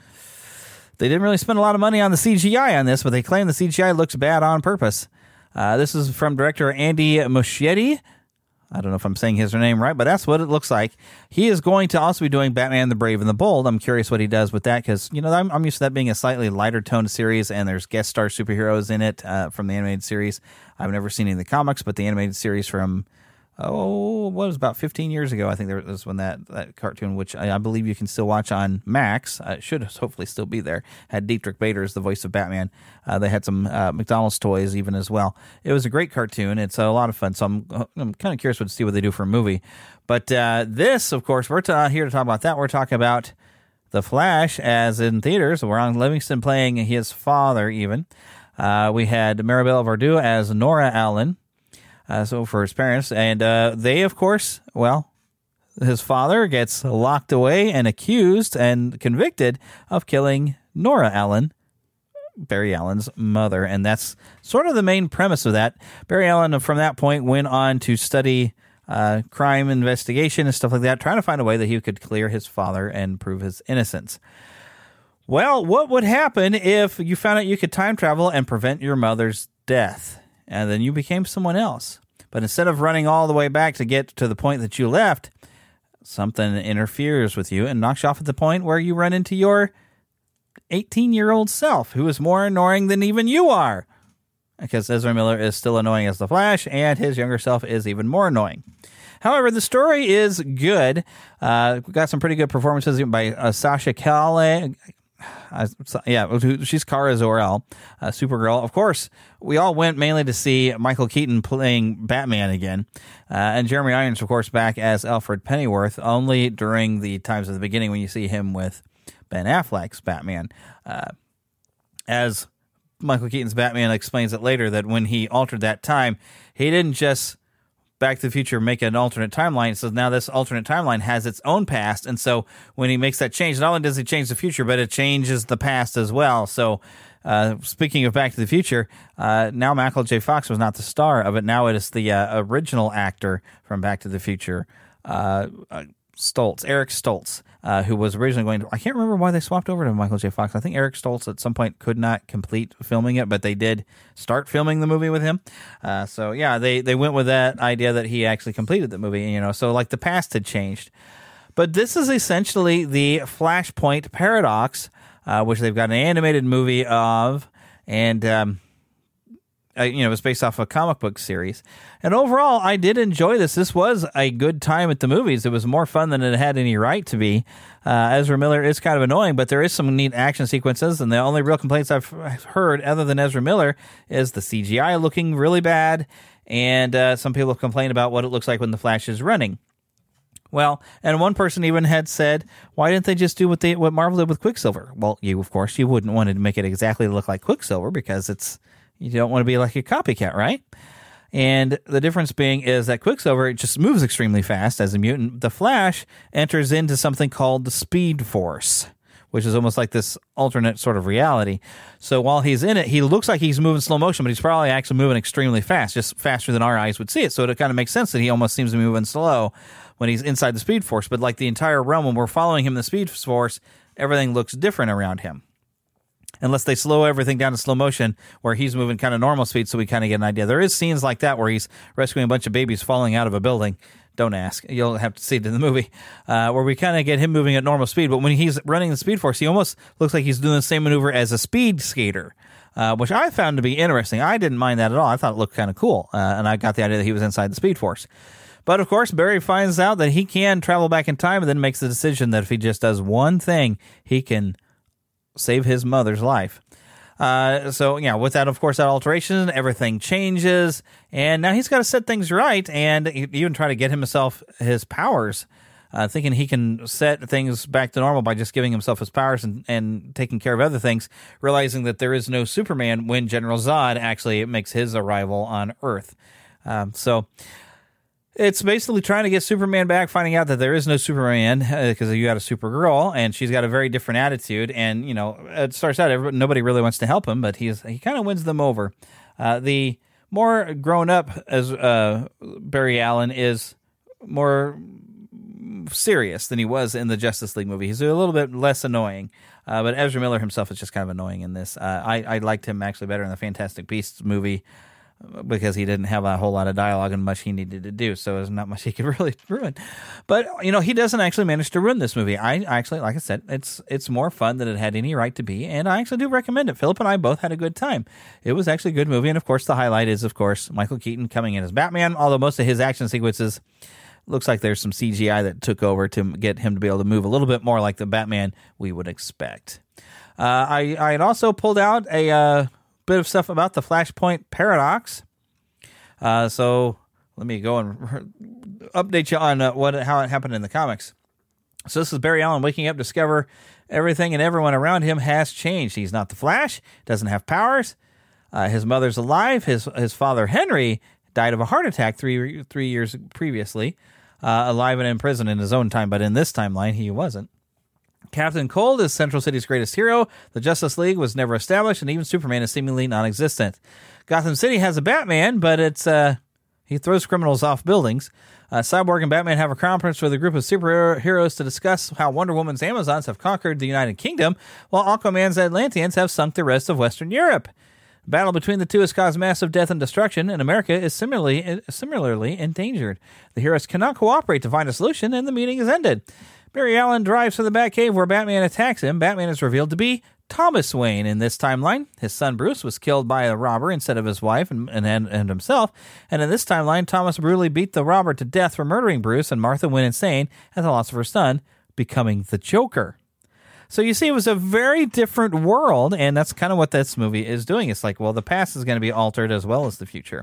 didn't really spend a lot of money on the CGI on this, but they claim the CGI looks bad on purpose. This is from director Andy Muschietti. I don't know if I'm saying his name right, but that's what it looks like. He is going to also be doing Batman the Brave and the Bold. I'm curious what he does with that because, I'm used to that being a slightly lighter toned series, and there's guest star superheroes in it from the animated series. I've never seen any of the comics, but the animated series from what was it, about 15 years ago, I think there was when that cartoon, which I believe you can still watch on Max, should hopefully still be there, had Dietrich Bader as the voice of Batman. They had some McDonald's toys even as well. It was a great cartoon. It's a lot of fun, so I'm kind of curious to see what they do for a movie. But this, of course, we're here to talk about that. We're talking about The Flash as in theaters. Ron Livingston playing his father even. We had Maribel Verdú as Nora Allen. So for his parents, and they, of course, well, his father gets locked away and accused and convicted of killing Nora Allen, Barry Allen's mother, and that's sort of the main premise of that. Barry Allen, from that point, went on to study crime investigation and stuff like that, trying to find a way that he could clear his father and prove his innocence. Well, what would happen if you found out you could time travel and prevent your mother's death? And then you became someone else. But instead of running all the way back to get to the point that you left, something interferes with you and knocks you off at the point where you run into your 18-year-old self, who is more annoying than even you are. Because Ezra Miller is still annoying as the Flash, and his younger self is even more annoying. However, the story is good. We got some pretty good performances by Sasha Calle. She's Kara Zor-El, Supergirl. Of course, we all went mainly to see Michael Keaton playing Batman again, and Jeremy Irons, of course, back as Alfred Pennyworth, only during the times of the beginning when you see him with Ben Affleck's Batman. As Michael Keaton's Batman explains it later, that when he altered that time, he didn't just Back to the Future make an alternate timeline. So now this alternate timeline has its own past. And so when he makes that change, not only does he change the future, but it changes the past as well. So speaking of Back to the Future, now Michael J. Fox was not the star of it. Now it is the original actor from Back to the Future, Eric Stoltz, who was originally going to, I can't remember why they swapped over to Michael J. Fox. I think Eric Stoltz at some point could not complete filming it, but they did start filming the movie with him. So yeah, they went with that idea that he actually completed the movie, so like the past had changed. But this is essentially the Flashpoint paradox, which they've got an animated movie of, and it was based off a comic book series. And overall, I did enjoy this. This was a good time at the movies. It was more fun than it had any right to be. Ezra Miller is kind of annoying, but there is some neat action sequences, and the only real complaints I've heard, other than Ezra Miller, is the CGI looking really bad, and some people have complained about what it looks like when the Flash is running. Well, and one person even had said, why didn't they just do what Marvel did with Quicksilver? Well, you wouldn't want to make it exactly look like Quicksilver, because you don't want to be like a copycat, right? And the difference being is that Quicksilver just moves extremely fast as a mutant. The Flash enters into something called the Speed Force, which is almost like this alternate sort of reality. So while he's in it, he looks like he's moving slow motion, but he's probably actually moving extremely fast, just faster than our eyes would see it. So it kind of makes sense that he almost seems to be moving slow when he's inside the Speed Force. But like the entire realm, when we're following him in the Speed Force, everything looks different around him. Unless they slow everything down to slow motion where he's moving kind of normal speed, so we kind of get an idea. There is scenes like that where he's rescuing a bunch of babies falling out of a building. Don't ask. You'll have to see it in the movie, where we kind of get him moving at normal speed. But when he's running the Speed Force, he almost looks like he's doing the same maneuver as a speed skater, which I found to be interesting. I didn't mind that at all. I thought it looked kind of cool, and I got the idea that he was inside the Speed Force. But, of course, Barry finds out that he can travel back in time and then makes the decision that if he just does one thing, he can save his mother's life. With that, of course, that alteration, everything changes, and now he's got to set things right and even try to get himself his powers, thinking he can set things back to normal by just giving himself his powers and taking care of other things, realizing that there is no Superman when General Zod actually makes his arrival on Earth. It's basically trying to get Superman back, finding out that there is no Superman because you got a Supergirl, and she's got a very different attitude. And, it starts out, nobody really wants to help him, but he kind of wins them over. The more grown up as Barry Allen is more serious than he was in the Justice League movie. He's a little bit less annoying. But Ezra Miller himself is just kind of annoying in this. I liked him actually better in the Fantastic Beasts movie. because he didn't have a whole lot of dialogue and much he needed to do, so there's not much he could really ruin. But, he doesn't actually manage to ruin this movie. I actually, like I said, it's more fun than it had any right to be, and I actually do recommend it. Philip and I both had a good time. It was actually a good movie, and of course, the highlight is, of course, Michael Keaton coming in as Batman, although most of his action sequences looks like there's some CGI that took over to get him to be able to move a little bit more like the Batman we would expect. I had also pulled out a bit of stuff about the Flashpoint paradox. So let me go and update you on how it happened in the comics. So this is Barry Allen waking up, discover everything and everyone around him has changed. He's not the Flash, doesn't have powers. His mother's alive. His father Henry died of a heart attack three years previously, alive and in prison in his own time, but in this timeline he wasn't. Captain Cold is Central City's greatest hero. The Justice League was never established, and even Superman is seemingly non-existent. Gotham City has a Batman, but he throws criminals off buildings. Cyborg and Batman have a conference with a group of superheroes to discuss how Wonder Woman's Amazons have conquered the United Kingdom, while Aquaman's Atlanteans have sunk the rest of Western Europe. Battle between the two has caused massive death and destruction, and America is similarly endangered. The heroes cannot cooperate to find a solution, and the meeting is ended. Barry Allen drives to the Batcave where Batman attacks him. Batman is revealed to be Thomas Wayne in this timeline. His son Bruce was killed by a robber instead of his wife and himself. And in this timeline, Thomas brutally beat the robber to death for murdering Bruce, and Martha went insane at the loss of her son, becoming the Joker. So you see, it was a very different world, and that's kind of what this movie is doing. It's like, well, the past is going to be altered as well as the future.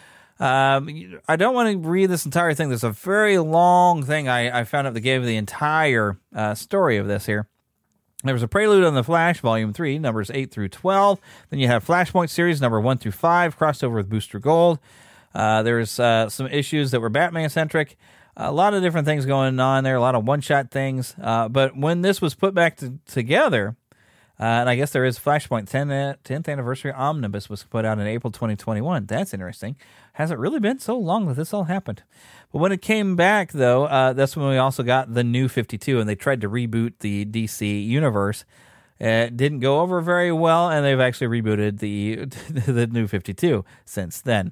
I don't want to read this entire thing. There's a very long thing I found out that gave the entire story of this here. There was a prelude on The Flash, Volume 3, numbers 8 through 12. Then you have Flashpoint series, number 1 through 5, crossed over with Booster Gold. There's some issues that were Batman-centric. A lot of different things going on there, a lot of one-shot things. But when this was put back together, and I guess there is Flashpoint 10th Anniversary Omnibus was put out in April 2021. That's interesting. Hasn't really been so long that this all happened. But when it came back, though, that's when we also got the New 52, and they tried to reboot the DC universe. It didn't go over very well, and they've actually rebooted the New 52 since then.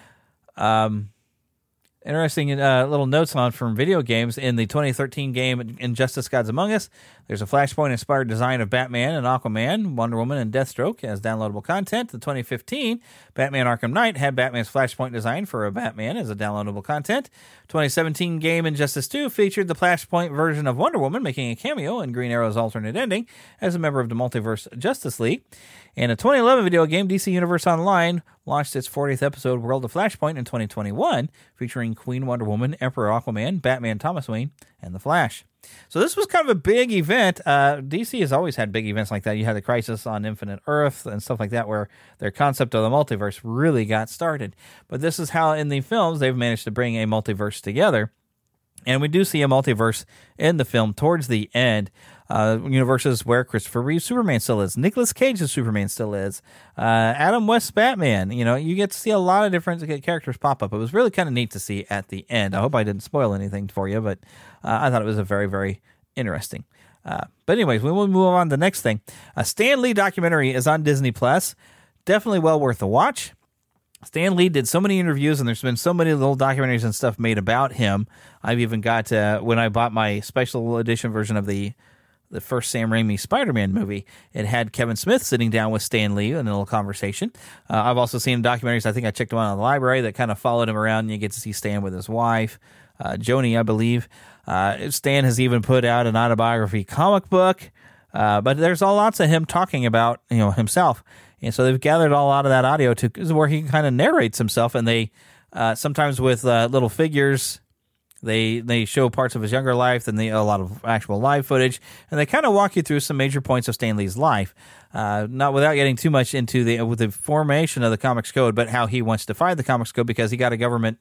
Interesting little notes from video games. In the 2013 game Injustice Gods Among Us, there's a Flashpoint-inspired design of Batman and Aquaman, Wonder Woman, and Deathstroke as downloadable content. The 2015 Batman Arkham Knight had Batman's Flashpoint design for a Batman as a downloadable content. 2017 game Injustice 2 featured the Flashpoint version of Wonder Woman making a cameo in Green Arrow's alternate ending as a member of the Multiverse Justice League. And a 2011 video game, DC Universe Online, launched its 40th episode, World of Flashpoint, in 2021, featuring Queen Wonder Woman, Emperor Aquaman, Batman Thomas Wayne, and The Flash. So this was kind of a big event. DC has always had big events like that. You had the Crisis on Infinite Earth and stuff like that, where their concept of the multiverse really got started. But this is how, in the films, they've managed to bring a multiverse together. And we do see a multiverse in the film towards the end. Universes where Christopher Reeve's Superman still is, Nicolas Cage's Superman still is, Adam West's Batman. You get to see a lot of different characters pop up. It was really kind of neat to see at the end. I hope I didn't spoil anything for you, but I thought it was a very, very interesting. But anyways, we will move on to the next thing. A Stan Lee documentary is on Disney Plus. Definitely well worth a watch. Stan Lee did so many interviews, and there's been so many little documentaries and stuff made about him. I've even got, when I bought my special edition version of the first Sam Raimi Spider-Man movie, it had Kevin Smith sitting down with Stan Lee in a little conversation. I've also seen documentaries, I think I checked one out in the library, that kind of followed him around, and you get to see Stan with his wife, Joni, I believe. Stan has even put out an autobiography comic book, but there's lots of him talking about himself. And so they've gathered all out of that audio where he kind of narrates himself, and they sometimes with little figures. They show parts of his younger life, then a lot of actual live footage, and they kind of walk you through some major points of Stan Lee's life, not without getting too much into the formation of the Comics Code, but how he once defied the Comics Code because he got a government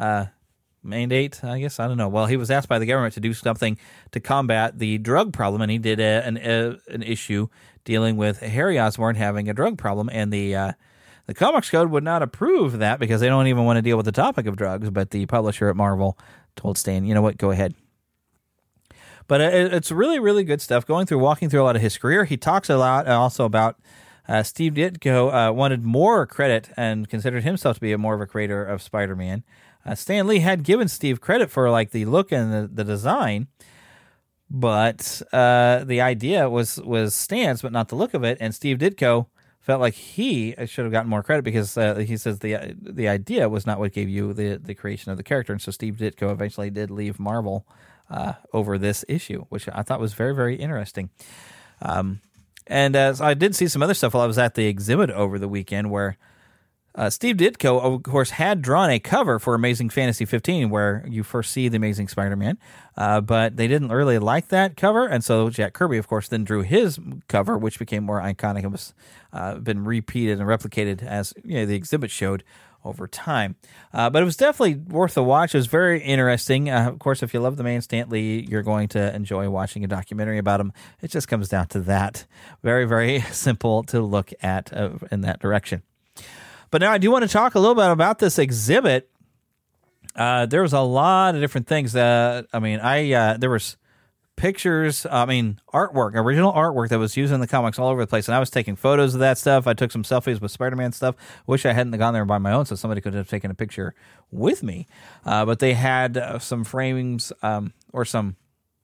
mandate, I guess. I don't know. Well, he was asked by the government to do something to combat the drug problem, and he did an issue dealing with Harry Osborn having a drug problem, and the Comics Code would not approve that because they don't even want to deal with the topic of drugs, but the publisher at Marvel told Stan, you know what, go ahead. But it's really, really good stuff. Walking through a lot of his career. He talks a lot also about Steve Ditko wanted more credit and considered himself to be more of a creator of Spider-Man. Stan Lee had given Steve credit for like the look and the design, but the idea was Stan's, but not the look of it. And Steve Ditko felt like he should have gotten more credit because he says the idea was not what gave you the creation of the character. And so Steve Ditko eventually did leave Marvel over this issue, which I thought was very, very interesting. And so I did see some other stuff while I was at the exhibit over the weekend where Steve Ditko, of course, had drawn a cover for Amazing Fantasy 15 where you first see the Amazing Spider-Man, but they didn't really like that cover, and so Jack Kirby, of course, then drew his cover, which became more iconic and was been repeated and replicated as the exhibit showed over time. But it was definitely worth a watch. It was very interesting. Of course, if you love the man Stan Lee, you're going to enjoy watching a documentary about him. It just comes down to that. Very, very simple to look at in that direction. But now I do want to talk a little bit about this exhibit. There was a lot of different things. There was pictures, artwork, original artwork that was used in the comics all over the place. And I was taking photos of that stuff. I took some selfies with Spider-Man stuff. Wish I hadn't gone there by my own so somebody could have taken a picture with me. But they had some framings or some,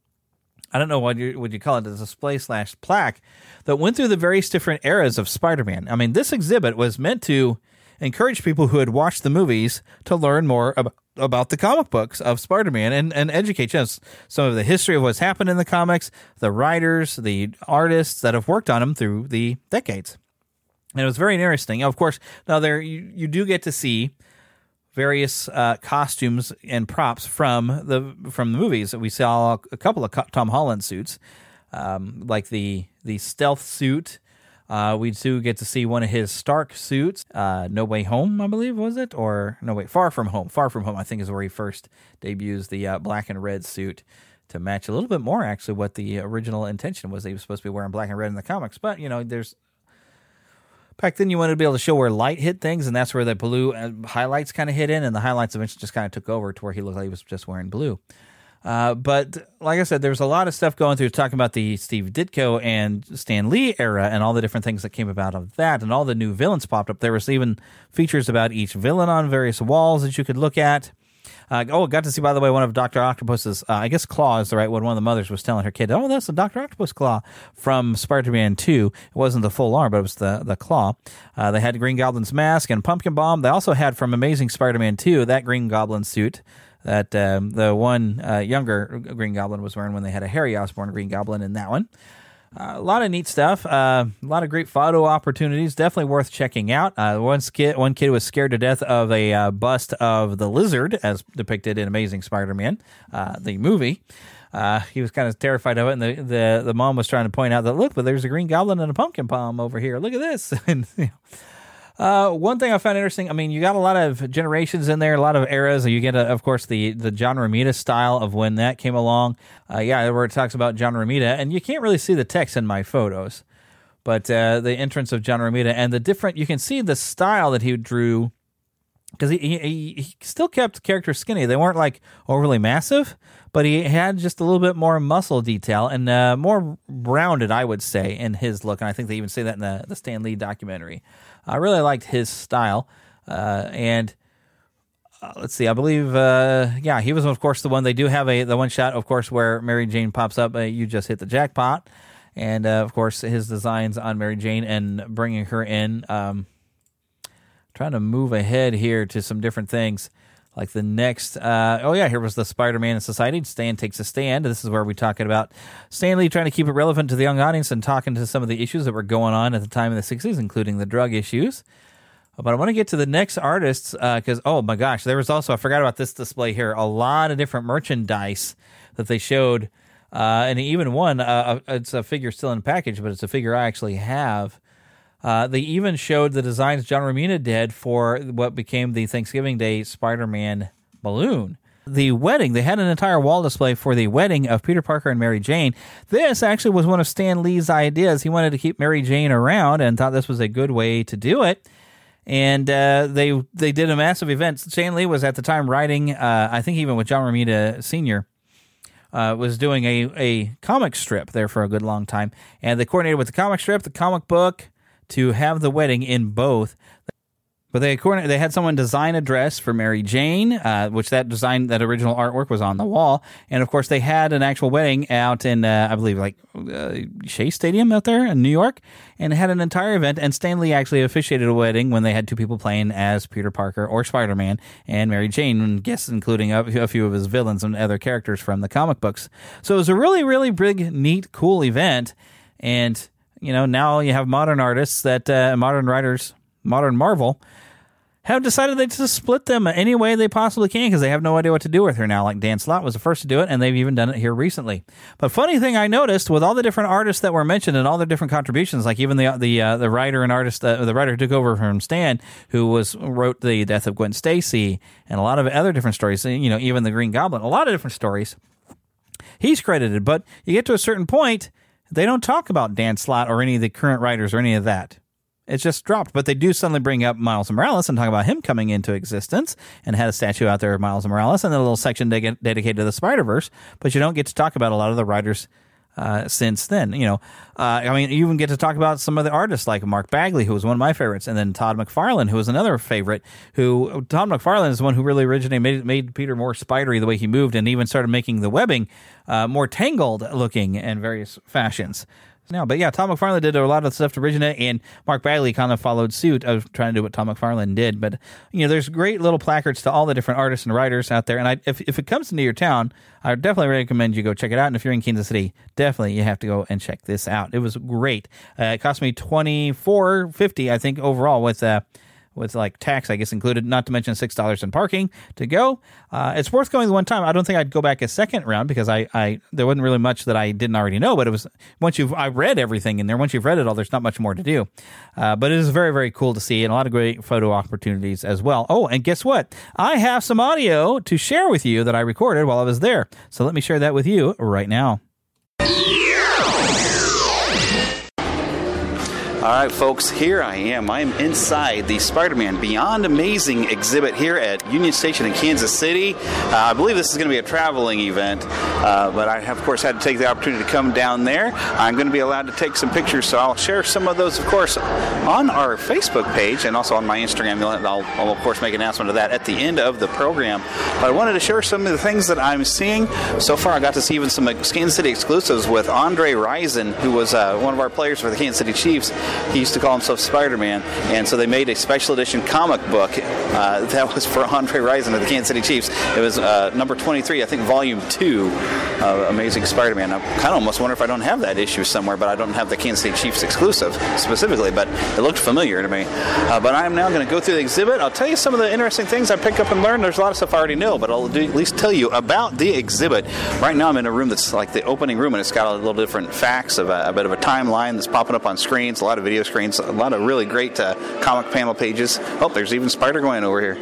I don't know what you call it, a display/plaque that went through the various different eras of Spider-Man. I mean, this exhibit was meant to encourage people who had watched the movies to learn more about the comic books of Spider-Man and educate us some of the history of what's happened in the comics, the writers, the artists that have worked on them through the decades. And it was very interesting. Of course, now there you do get to see various costumes and props from the movies. We saw a couple of Tom Holland suits, like the stealth suit. We do get to see one of his Stark suits, No Way Home, I believe, was it? Or no, wait, Far From Home. Far From Home, I think, is where he first debuts the black and red suit to match a little bit more, actually, what the original intention was. He was supposed to be wearing black and red in the comics. But, there's... Back then, you wanted to be able to show where light hit things, and that's where the blue highlights kind of hit in, and the highlights eventually just kind of took over to where he looked like he was just wearing blue. But like I said, there was a lot of stuff going through talking about the Steve Ditko and Stan Lee era and all the different things that came about of that, and all the new villains popped up. There was even features about each villain on various walls that you could look at. Got to see, by the way, one of Dr. Octopus's, I guess claw is the right one. One of the mothers was telling her kid, oh, that's the Dr. Octopus claw from Spider-Man 2. It wasn't the full arm, but it was the claw. They had Green Goblin's mask and Pumpkin Bomb. They also had from Amazing Spider-Man 2, that Green Goblin suit that the one younger Green Goblin was wearing when they had a Harry Osborn Green Goblin in that one. A lot of neat stuff. A lot of great photo opportunities. Definitely worth checking out. One kid was scared to death of a bust of the Lizard, as depicted in Amazing Spider-Man, the movie. He was kind of terrified of it, and the mom was trying to point out that, look, but there's a Green Goblin and a Pumpkin Bomb over here. Look at this. And, one thing I found interesting, you got a lot of generations in there, a lot of eras. You get, of course, the John Romita style of when that came along. Where it talks about John Romita, and you can't really see the text in my photos, but the entrance of John Romita and the different, you can see the style that he drew, because he still kept characters skinny. They weren't like overly massive, but he had just a little bit more muscle detail and more rounded, I would say, in his look. And I think they even say that in the Stan Lee documentary. I really liked his style. Let's see, I believe, he was, of course, the one. They do have the one shot, of course, where Mary Jane pops up. You just hit the jackpot. And, of course, his designs on Mary Jane and bringing her in. Trying to move ahead here to some different things. Like the next, here was the Spider-Man in Society. Stan Takes a Stand. This is where we're talking about Stan Lee trying to keep it relevant to the young audience and talking to some of the issues that were going on at the time in the 60s, including the drug issues. But I want to get to the next artists because, oh my gosh, there was also, I forgot about this display here, a lot of different merchandise that they showed. And even one, it's a figure still in package, but it's a figure I actually have. They even showed the designs John Romita did for what became the Thanksgiving Day Spider-Man balloon. The wedding, they had an entire wall display for the wedding of Peter Parker and Mary Jane. This actually was one of Stan Lee's ideas. He wanted to keep Mary Jane around and thought this was a good way to do it. And they did a massive event. Stan Lee was at the time writing, I think even with John Romita Sr., was doing a comic strip there for a good long time. And they coordinated with the comic strip, the comic book, to have the wedding in both. But they had someone design a dress for Mary Jane, which that original artwork was on the wall. And, of course, they had an actual wedding out in, I believe, Shea Stadium out there in New York. And had an entire event. And Stan Lee actually officiated a wedding when they had two people playing as Peter Parker or Spider-Man and Mary Jane, and guests including a few of his villains and other characters from the comic books. So it was a really, really big, neat, cool event. And, now you have modern artists modern writers, modern Marvel, have decided they just split them any way they possibly can because they have no idea what to do with her now. Like Dan Slott was the first to do it, and they've even done it here recently. But funny thing I noticed with all the different artists that were mentioned and all their different contributions, like even the writer and artist, the writer who took over from Stan, who wrote the death of Gwen Stacy and a lot of other different stories. Even the Green Goblin, a lot of different stories. He's credited, but you get to a certain point, they don't talk about Dan Slott or any of the current writers or any of that. It's just dropped, but they do suddenly bring up Miles Morales and talk about him coming into existence and had a statue out there of Miles Morales and then a little section dedicated to the Spider-Verse, but you don't get to talk about a lot of the writers since then. You even get to talk about some of the artists like Mark Bagley, who was one of my favorites, and then Todd McFarlane, who was another favorite. Todd McFarlane is the one who really originated, made Peter more spidery the way he moved, and even started making the webbing more tangled looking in various fashions. But yeah, Tom McFarlane did a lot of stuff to originate, and Mark Bagley kind of followed suit of trying to do what Tom McFarlane did. But, there's great little placards to all the different artists and writers out there. And if it comes into your town, I would definitely recommend you go check it out. And if you're in Kansas City, definitely you have to go and check this out. It was great. It cost me $24.50, I think, overall with like tax, I guess, included, not to mention $6 in parking to go. It's worth going the one time. I don't think I'd go back a second round because I there wasn't really much that I didn't already know, but it was I read everything in there. Once you've read it all, there's not much more to do. But it is very, very cool to see and a lot of great photo opportunities as well. Oh, and guess what? I have some audio to share with you that I recorded while I was there. So let me share that with you right now. All right, folks, here I am. I'm inside the Spider-Man Beyond Amazing exhibit here at Union Station in Kansas City. I believe this is going to be a traveling event, but I have, of course, had to take the opportunity to come down there. I'm going to be allowed to take some pictures, so I'll share some of those, of course, on our Facebook page and also on my Instagram. I'll of course, make an announcement of that at the end of the program. But I wanted to share some of the things that I'm seeing. So far, I got to see even some Kansas City exclusives with Andre Rison, who was one of our players for the Kansas City Chiefs. He used to call himself Spider-Man, and so they made a special edition comic book that was for Andre Rison of the Kansas City Chiefs. It was number 23, I think, volume 2 of Amazing Spider-Man. I kind of almost wonder if I don't have that issue somewhere, but I don't have the Kansas City Chiefs exclusive specifically, but it looked familiar to me. But I'm now going to go through the exhibit. I'll tell you some of the interesting things I picked up and learned. There's a lot of stuff I already know, but I'll at least tell you about the exhibit. Right now I'm in a room that's like the opening room, and it's got a little different facts of a bit of a timeline that's popping up on screens, a lot of video screens, a lot of really great comic panel pages. Oh, there's even Spider-Gwen over here.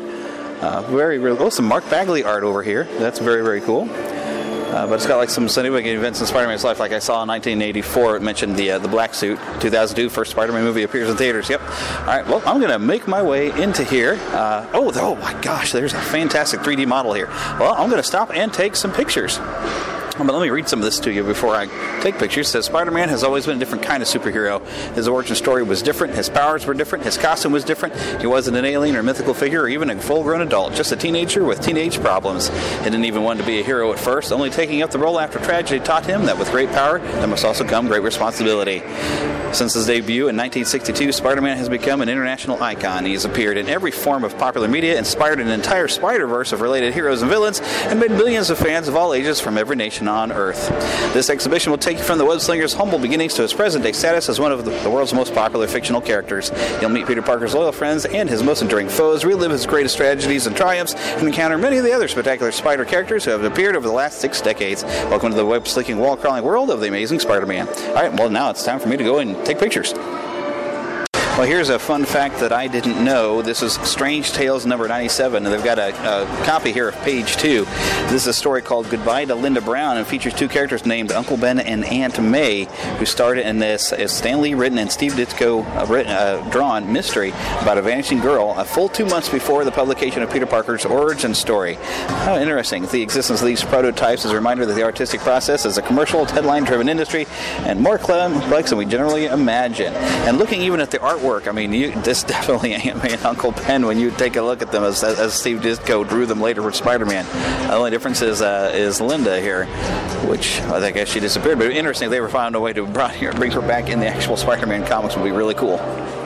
Some Mark Bagley art over here. That's very, very cool. But it's got like some significant events in Spider-Man's life, like I saw in 1984. It mentioned the black suit. 2002, first Spider-Man movie appears in theaters. Yep. All right. Well, I'm going to make my way into here. Oh my gosh, there's a fantastic 3D model here. Well, I'm going to stop and take some pictures. But let me read some of this to you before I take pictures. It says, Spider-Man has always been a different kind of superhero. His origin story was different. His powers were different. His costume was different. He wasn't an alien or mythical figure or even a full-grown adult. Just a teenager with teenage problems. He didn't even want to be a hero at first. Only taking up the role after tragedy taught him that with great power, there must also come great responsibility. Since his debut in 1962, Spider-Man has become an international icon. He has appeared in every form of popular media, inspired an entire Spider-Verse of related heroes and villains, and made millions of fans of all ages from every nation on Earth. This exhibition will take you from the web-slinger's humble beginnings to his present-day status as one of the world's most popular fictional characters. You'll meet Peter Parker's loyal friends and his most enduring foes, relive his greatest tragedies and triumphs, and encounter many of the other spectacular Spider characters who have appeared over the last 6 decades. Welcome to the web-slinking, wall-crawling world of the Amazing Spider-Man. All right, well, now it's time for me to go and take pictures. Well, here's a fun fact that I didn't know. This is Strange Tales number 97, and they've got a copy here of page 2. This is a story called Goodbye to Linda Brown, and features two characters named Uncle Ben and Aunt May, who starred in this as Stan Lee written and Steve Ditko drawn mystery about a vanishing girl a full 2 months before the publication of Peter Parker's origin story. How interesting. The existence of these prototypes is a reminder that the artistic process is a commercial, headline-driven industry and more complex than we generally imagine. And looking even at the artwork, I mean, this definitely Aunt May and Uncle Ben when you take a look at them as Steve Ditko drew them later for Spider-Man. The only difference is Linda here, which I guess she disappeared. But interesting, if they ever found a way to bring her back in the actual Spider-Man comics would be really cool.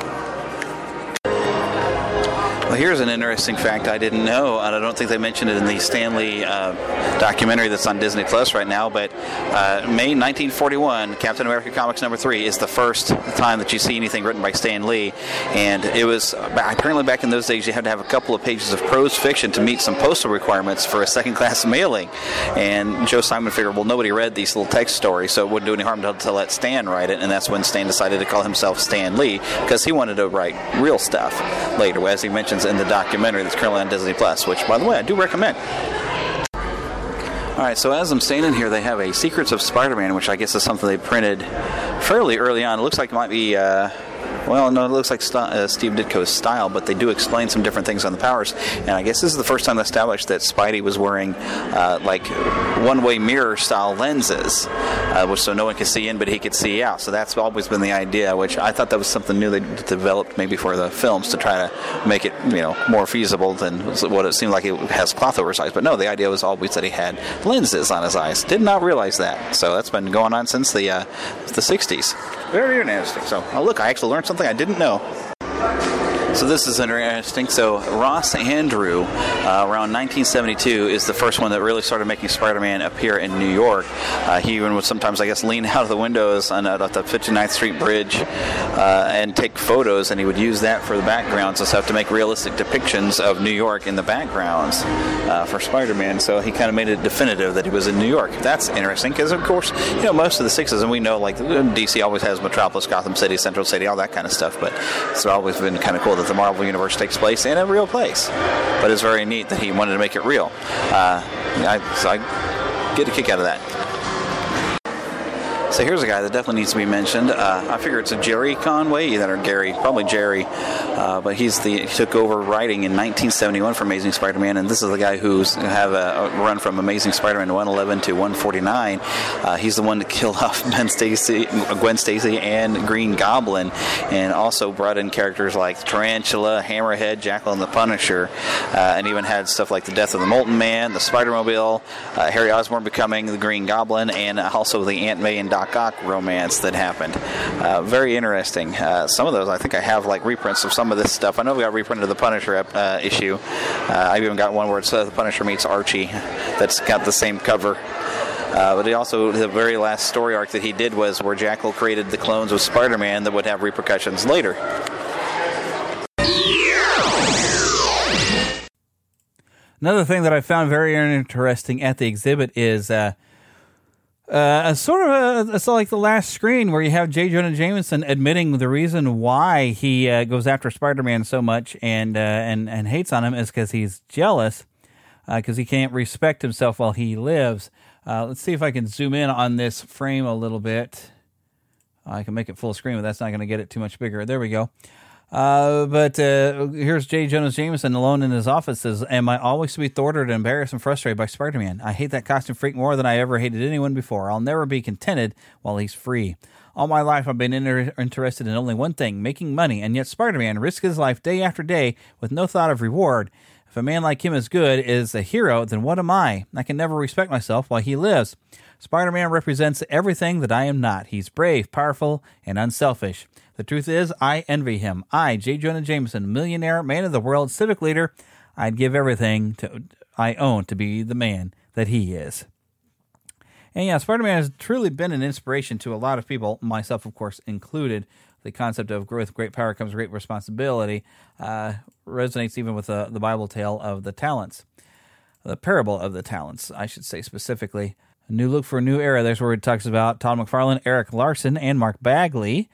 Well, here's an interesting fact I didn't know, and I don't think they mentioned it in the Stan Lee documentary that's on Disney Plus right now, but May 1941, Captain America Comics number 3 is the first time that you see anything written by Stan Lee, and it was, apparently back in those days, you had to have a couple of pages of prose fiction to meet some postal requirements for a second-class mailing, and Joe Simon figured, well, nobody read these little text stories, so it wouldn't do any harm to let Stan write it, and that's when Stan decided to call himself Stan Lee, because he wanted to write real stuff later, as he mentions in the documentary that's currently on Disney Plus, which, by the way, I do recommend. Alright, so as I'm standing here, they have a Secrets of Spider-Man, which I guess is something they printed fairly early on. It looks like it might be well, no, it looks like Steve Ditko's style, but they do explain some different things on the powers. And I guess this is the first time they established that Spidey was wearing like one-way mirror-style lenses, which so no one could see in, but he could see out. So that's always been the idea, which I thought that was something new they developed maybe for the films to try to make it, you know, more feasible than what it seemed like it has cloth over his eyes. But no, the idea was always that he had lenses on his eyes. Did not realize that. So that's been going on since the 60s. Very interesting. So, oh, look, I actually learned something I didn't know. So this is interesting. So Ross Andru, around 1972, is the first one that really started making Spider-Man appear in New York. He even would sometimes, I guess, lean out of the windows at the 59th Street Bridge and take photos, and he would use that for the backgrounds and stuff to make realistic depictions of New York in the backgrounds for Spider-Man. So he kind of made it definitive that he was in New York. That's interesting because, of course, you know, most of the 60s, and we know, like, DC always has Metropolis, Gotham City, Central City, all that kind of stuff, but it's always been kind of cool that the Marvel Universe takes place in a real place. But it's very neat that he wanted to make it real. So I get a kick out of that. So here's a guy that definitely needs to be mentioned. I figure it's a Jerry Conway, or Gary, probably Jerry, but he took over writing in 1971 for Amazing Spider-Man, and this is the guy who's have a run from Amazing Spider-Man 111 to 149. He's the one to kill off Gwen Stacy, and Green Goblin, and also brought in characters like Tarantula, Hammerhead, Jackal, and the Punisher, and even had stuff like the Death of the Molten Man, the Spider-Mobile, Harry Osborn becoming the Green Goblin, and also the Aunt May and Doc Ock romance that happened. Very interesting. Some of those, I think I have like reprints of some of this stuff. I know we got a reprint of the Punisher issue. I've even got one where it's the Punisher meets Archie that's got the same cover. But he also, the very last story arc that he did was where Jackal created the clones of Spider-Man that would have repercussions later. Another thing that I found very interesting at the exhibit is it's like the last screen where you have J. Jonah Jameson admitting the reason why he goes after Spider-Man so much and hates on him is because he's jealous, because he can't respect himself while he lives. Let's see if I can zoom in on this frame a little bit. I can make it full screen, but that's not going to get it too much bigger. There we go. But here's J. Jonah Jameson alone in his office. Says, "Am I always to be thwarted, embarrassed, and frustrated by Spider-Man? I hate that costume freak more than I ever hated anyone before. I'll never be contented while he's free. All my life I've been interested in only one thing, making money, and yet Spider-Man risks his life day after day with no thought of reward. If a man like him is good, is a hero, then what am I? I can never respect myself while he lives. Spider-Man represents everything that I am not. He's brave, powerful, and unselfish. The truth is, I envy him. I, J. Jonah Jameson, millionaire, man of the world, civic leader, I'd give everything I own to be the man that he is." And yeah, Spider-Man has truly been an inspiration to a lot of people, myself, of course, included. The concept of with great power comes great responsibility resonates even with the Bible tale of the talents. The parable of the talents, I should say specifically. A new look for a new era. There's where it talks about Todd McFarlane, Eric Larson, and Mark Bagley.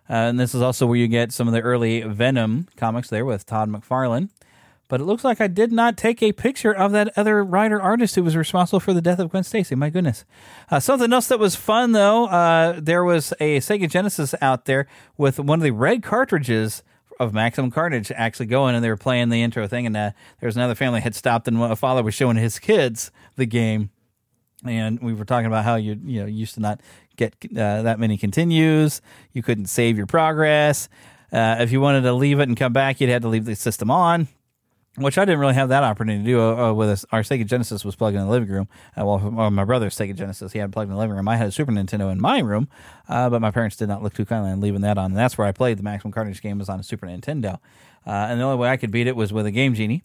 And this is also where you get some of the early Venom comics there with Todd McFarlane. But it looks like I did not take a picture of that other writer-artist who was responsible for the death of Gwen Stacy. My goodness. Something else that was fun, though, there was a Sega Genesis out there with one of the red cartridges of Maximum Carnage actually going, and they were playing the intro thing, and there was another family had stopped, and a father was showing his kids the game. And we were talking about how you used to not get that many continues. You couldn't save your progress. If you wanted to leave it and come back, you'd had to leave the system on, which I didn't really have that opportunity to do with us. Our Sega Genesis was plugged in the living room. My brother's Sega Genesis, he had it plugged in the living room. I had a Super Nintendo in my room, but my parents did not look too kindly on leaving that on. And that's where I played the Maximum Carnage game, was on a Super Nintendo. And the only way I could beat it was with a Game Genie.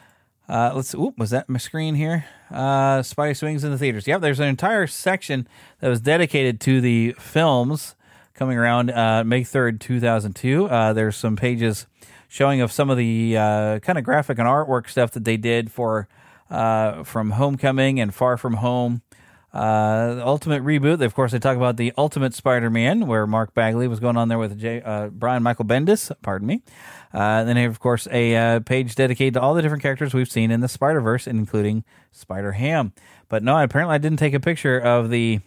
Was that my screen here? Spidey Swings in the theaters. Yep, there's an entire section that was dedicated to the films coming around May 3rd, 2002. There's some pages showing of some of the kind of graphic and artwork stuff that they did for from Homecoming and Far From Home. The Ultimate Reboot. Of course, they talk about the Ultimate Spider-Man, where Mark Bagley was going on there with Brian Michael Bendis. Pardon me. Then they have, of course, a page dedicated to all the different characters we've seen in the Spider-Verse, including Spider-Ham. But no, apparently I didn't take a picture of the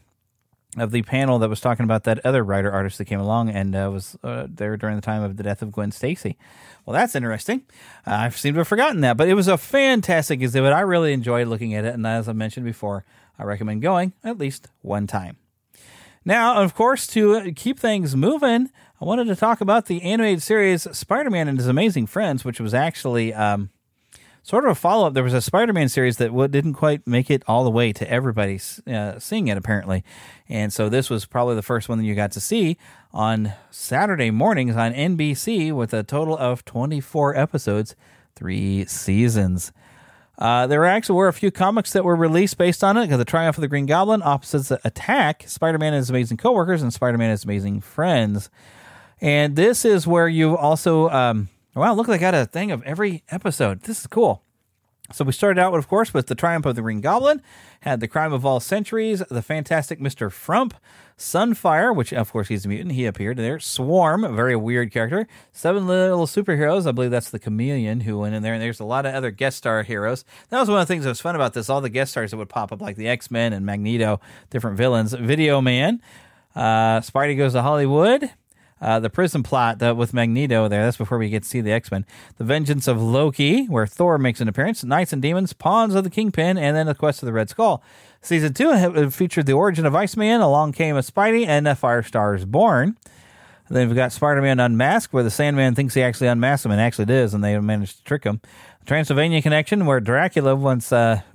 panel that was talking about that other writer-artist that came along and was there during the time of the death of Gwen Stacy. Well, that's interesting. I seem to have forgotten that, but it was a fantastic exhibit. I really enjoyed looking at it, and as I mentioned before, I recommend going at least one time. Now, of course, to keep things moving, I wanted to talk about the animated series Spider-Man and His Amazing Friends, which was actually sort of a follow-up. There was a Spider-Man series that didn't quite make it all the way to everybody seeing it, apparently. And so this was probably the first one that you got to see on Saturday mornings on NBC with a total of 24 episodes, 3 seasons. There actually were a few comics that were released based on it. The Triumph of the Green Goblin, Opposites Attack, Spider-Man and His Amazing Coworkers, and Spider-Man and His Amazing Friends. And this is where you also... wow, look, they got a thing of every episode. This is cool. So we started out, of course, with The Triumph of the Green Goblin, had The Crime of All Centuries, The Fantastic Mr. Frump, Sunfire, which, of course, he's a mutant. He appeared there. Swarm, a very weird character. 7 Little Superheroes. I believe that's the Chameleon who went in there. And there's a lot of other guest star heroes. That was one of the things that was fun about this. All the guest stars that would pop up, like the X-Men and Magneto, different villains. Video Man. Spidey Goes to Hollywood. The Prison Plot with Magneto there. That's before we get to see the X-Men. The Vengeance of Loki, where Thor makes an appearance. Knights and Demons, Pawns of the Kingpin, and then The Quest of the Red Skull. Season 2 featured the origin of Iceman, Along Came a Spidey, and Firestar is Born. And then we've got Spider-Man Unmasked, where the Sandman thinks he actually unmasked him and actually does, and they managed to trick him. Transylvania Connection, where Dracula wants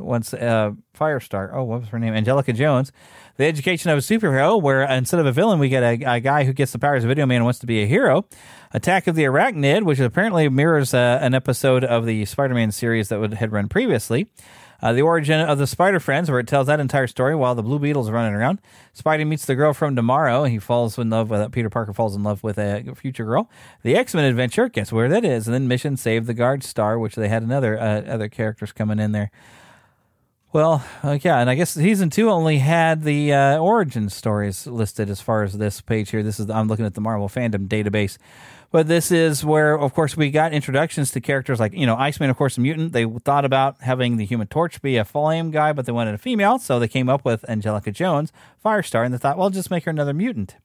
Firestar. Oh, what was her name? Angelica Jones. The Education of a Superhero, where instead of a villain, we get a guy who gets the powers of Video Man and wants to be a hero. Attack of the Arachnid, which apparently mirrors an episode of the Spider-Man series that had run previously. The Origin of the Spider-Friends, where it tells that entire story while the Blue Beetle's running around. Spidey meets the girl from tomorrow. He falls in love with Peter Parker falls in love with a future girl. The X-Men Adventure, guess where that is? And then Mission Save the Guard Star, which they had other characters coming in there. Well, yeah, and I guess season 2 only had the origin stories listed as far as this page here. I'm looking at the Marvel Fandom database. But this is where, of course, we got introductions to characters like, Iceman, of course, a mutant. They thought about having the Human Torch be a flame guy, but they wanted a female, so they came up with Angelica Jones, Firestar, and they thought, well, just make her another mutant.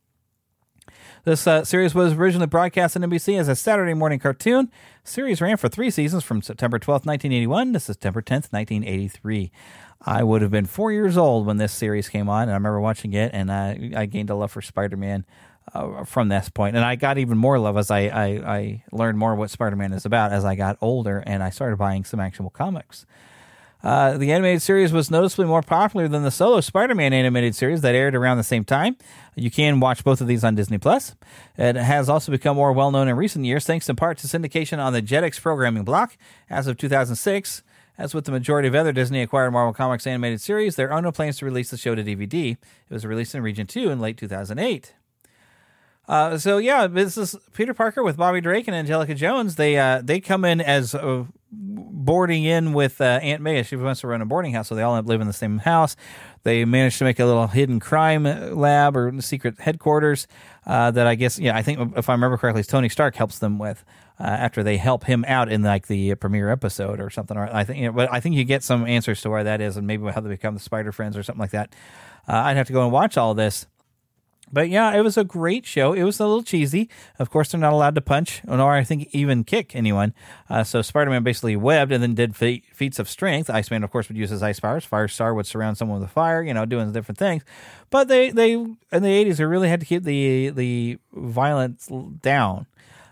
This series was originally broadcast on NBC as a Saturday morning cartoon. The series ran for 3 seasons from September 12th, 1981 to September 10th, 1983. I would have been 4 years old when this series came on, and I remember watching it, and I gained a love for Spider-Man from this point. And I got even more love as I learned more what Spider-Man is about as I got older, and I started buying some actual comics. The animated series was noticeably more popular than the solo Spider-Man animated series that aired around the same time. You can watch both of these on Disney+. It has also become more well-known in recent years, thanks in part to syndication on the Jetix programming block. As of 2006, as with the majority of other Disney-acquired Marvel Comics animated series, there are no plans to release the show to DVD. It was released in Region 2 in late 2008. This is Peter Parker with Bobby Drake and Angelica Jones. They come in as boarding in with Aunt May. She wants to run a boarding house, so they all end up living in the same house. They managed to make a little hidden crime lab or secret headquarters that I guess, I think if I remember correctly, Tony Stark helps them with after they help him out in like the premiere episode or something. Or I think, but I think you get some answers to where that is and maybe how they become the Spider Friends or something like that. I'd have to go and watch all of this. But yeah, it was a great show. It was a little cheesy. Of course, they're not allowed to punch, or I think even kick anyone. So Spider-Man basically webbed and then did feats of strength. Iceman, of course, would use his ice powers. Firestar would surround someone with fire, doing different things. But they in the 80s, they really had to keep the violence down.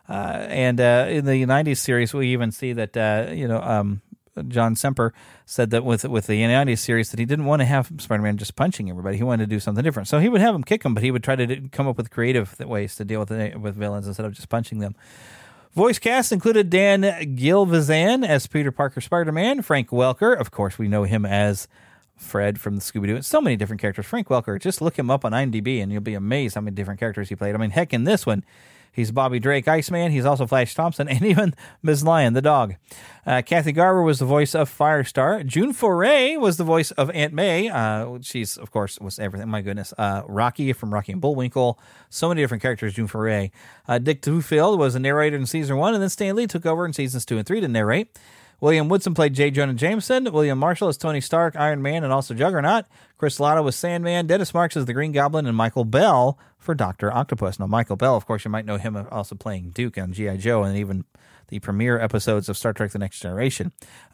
And in the 90s series, we even see that, John Semper said that with the 90s series that he didn't want to have Spider-Man just punching everybody. He wanted to do something different. So he would have him kick them, but he would try to come up with creative ways to deal with villains instead of just punching them. Voice cast included Dan Gilvezan as Peter Parker Spider-Man, Frank Welker. Of course, we know him as Fred from the Scooby-Doo. So many different characters. Frank Welker, just look him up on IMDb and you'll be amazed how many different characters he played. I mean, heck, in this one, he's Bobby Drake, Iceman. He's also Flash Thompson, and even Ms. Lion, the dog. Kathy Garver was the voice of Firestar. June Foray was the voice of Aunt May. She's, of course, was everything. My goodness. Rocky from Rocky and Bullwinkle. So many different characters, June Foray. Dick Duffield was a narrator in Season 1, and then Stan Lee took over in Seasons 2 and 3 to narrate. William Woodson played J. Jonah Jameson. William Marshall as Tony Stark, Iron Man, and also Juggernaut. Chris Latta was Sandman. Dennis Marks as the Green Goblin, and Michael Bell for Dr. Octopus. Now, Michael Bell, of course, you might know him also playing Duke on G.I. Joe and even the premiere episodes of Star Trek The Next Generation.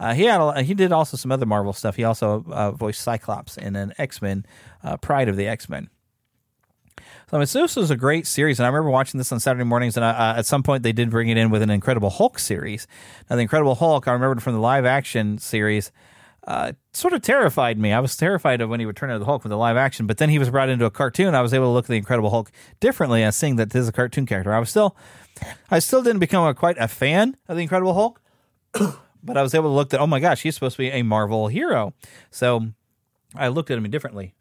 He did also some other Marvel stuff. He also voiced Cyclops in an X-Men, Pride of the X-Men. So, this was a great series, and I remember watching this on Saturday mornings, and at some point they did bring it in with an Incredible Hulk series. Now, the Incredible Hulk, I remembered from the live-action series, sort of terrified me. I was terrified of when he would turn into the Hulk with the live-action, but then he was brought into a cartoon. I was able to look at the Incredible Hulk differently as seeing that this is a cartoon character. I still didn't become quite a fan of the Incredible Hulk, but I was able to look at, oh my gosh, he's supposed to be a Marvel hero. So I looked at him differently.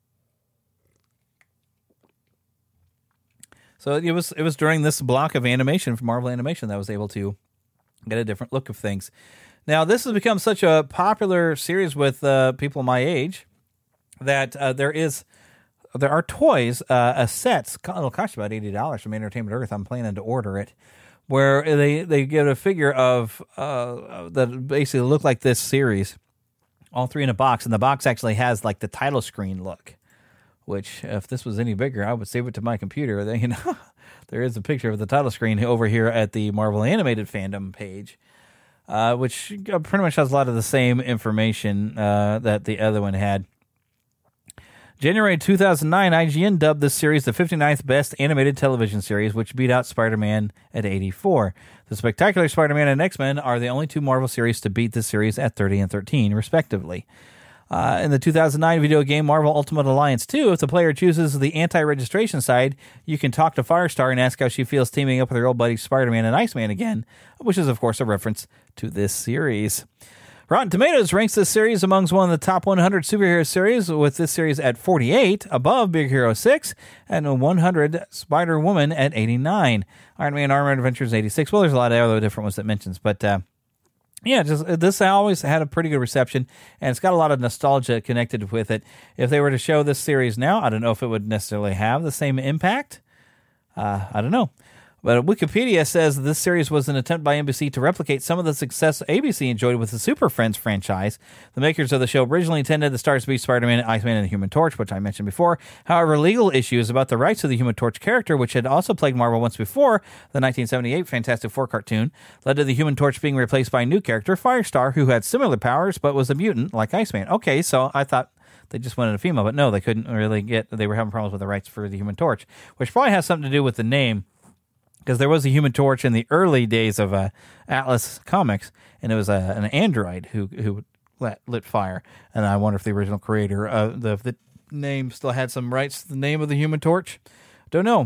So it was during this block of animation from Marvel Animation that I was able to get a different look of things. Now, this has become such a popular series with people my age that there are toys, sets. It'll cost you about $80 from Entertainment Earth. I'm planning to order it, where they get a figure of that basically look like this series, all three in a box, and the box actually has like the title screen look. Which, if this was any bigger, I would save it to my computer. There is a picture of the title screen over here at the Marvel Animated Fandom page, which pretty much has a lot of the same information that the other one had. January 2009, IGN dubbed this series the 59th best animated television series, which beat out Spider-Man at 84. The Spectacular Spider-Man and X-Men are the only two Marvel series to beat this series at 30 and 13, respectively. In the 2009 video game Marvel Ultimate Alliance 2, if the player chooses the anti-registration side, you can talk to Firestar and ask how she feels teaming up with her old buddies Spider-Man and Iceman again, which is, of course, a reference to this series. Rotten Tomatoes ranks this series amongst one of the top 100 superhero series, with this series at 48, above Big Hero 6, and 100 Spider-Woman at 89. Iron Man Armored Adventures 86. Well, there's a lot of other different ones that mentions, but this always had a pretty good reception, and it's got a lot of nostalgia connected with it. If they were to show this series now, I don't know if it would necessarily have the same impact. I don't know. But Wikipedia says this series was an attempt by NBC to replicate some of the success ABC enjoyed with the Super Friends franchise. The makers of the show originally intended the stars to be Spider-Man, Iceman, and the Human Torch, which I mentioned before. However, legal issues about the rights of the Human Torch character, which had also plagued Marvel once before, the 1978 Fantastic Four cartoon, led to the Human Torch being replaced by a new character, Firestar, who had similar powers but was a mutant like Iceman. Okay, so I thought they just wanted a female, but no, they couldn't really they were having problems with the rights for the Human Torch, which probably has something to do with the name. Because there was a Human Torch in the early days of Atlas Comics, and it was an android who lit fire. And I wonder if the original creator of the name still had some rights to the name of the Human Torch. Don't know.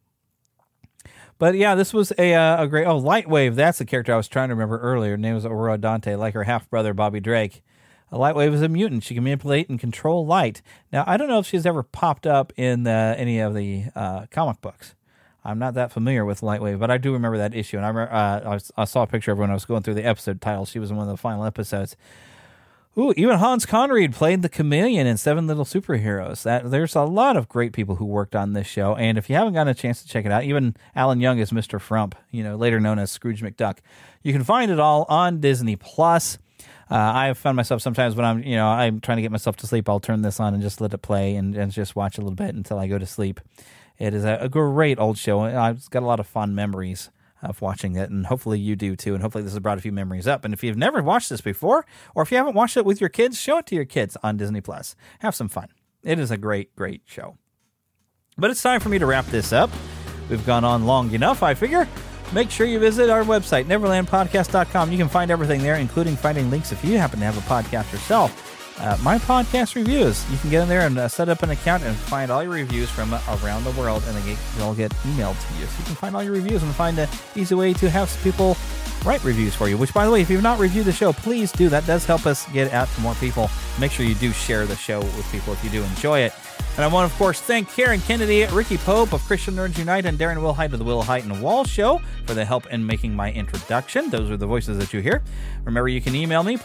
But yeah, this was a great... Oh, Lightwave, that's the character I was trying to remember earlier. Her name was Aurora Dante, like her half-brother Bobby Drake. Lightwave is a mutant. She can manipulate and control light. Now, I don't know if she's ever popped up in any of the comic books. I'm not that familiar with Lightweight, but I do remember that issue. And I remember, I saw a picture of her when I was going through the episode titles. She was in one of the final episodes. Ooh, even Hans Conried played the Chameleon in Seven Little Superheroes. There's a lot of great people who worked on this show, and if you haven't gotten a chance to check it out, even Alan Young is Mr. Frump, later known as Scrooge McDuck. You can find it all on Disney Plus. I have found myself sometimes when I'm trying to get myself to sleep, I'll turn this on and just let it play and just watch a little bit until I go to sleep. It is a great old show. I've got a lot of fond memories of watching it, and hopefully you do too, and hopefully this has brought a few memories up. And if you've never watched this before, or if you haven't watched it with your kids, show it to your kids on Disney Plus. Have some fun. It is a great, great show. But it's time for me to wrap this up. We've gone on long enough, I figure. Make sure you visit our website, neverlandpodcast.com. You can find everything there, including finding links if you happen to have a podcast yourself. My podcast reviews. You can get in there and set up an account and find all your reviews from around the world, and they'll get emailed to you. So you can find all your reviews and find an easy way to have people write reviews for you, which, by the way, if you've not reviewed the show, please do. That does help us get out to more people. Make sure you do share the show with people if you do enjoy it. And I want to, of course, thank Karen Kennedy, Ricky Pope of Christian Nerds Unite, and Darren Wilhite of the Wilhite and Wall Show for the help in making my introduction. Those are the voices that you hear. Remember, you can email me,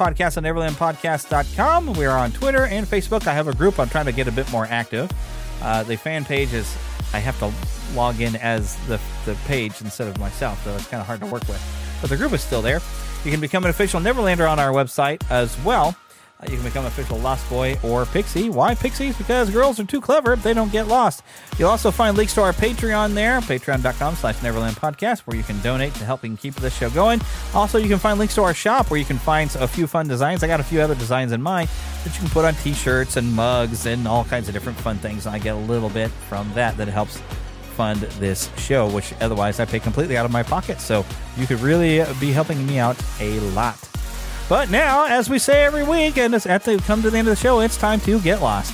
podcast@neverlandpodcast.com. We are on Twitter and Facebook. I have a group. I'm trying to get a bit more active. The fan page is, I have to log in as the page instead of myself, so it's kind of hard to work with. But the group is still there. You can become an official Neverlander on our website as well. You can become an official Lost Boy or Pixie. Why Pixies? Because girls are too clever. They don't get lost. You'll also find links to our Patreon there, patreon.com/NeverlandPodcast, where you can donate to helping keep this show going. Also, you can find links to our shop where you can find a few fun designs. I got a few other designs in mind that you can put on t-shirts and mugs and all kinds of different fun things. And I get a little bit from that helps fund this show, which otherwise I pay completely out of my pocket. So you could really be helping me out a lot. But now, as we say every week, and it's come to the end of the show, it's time to get lost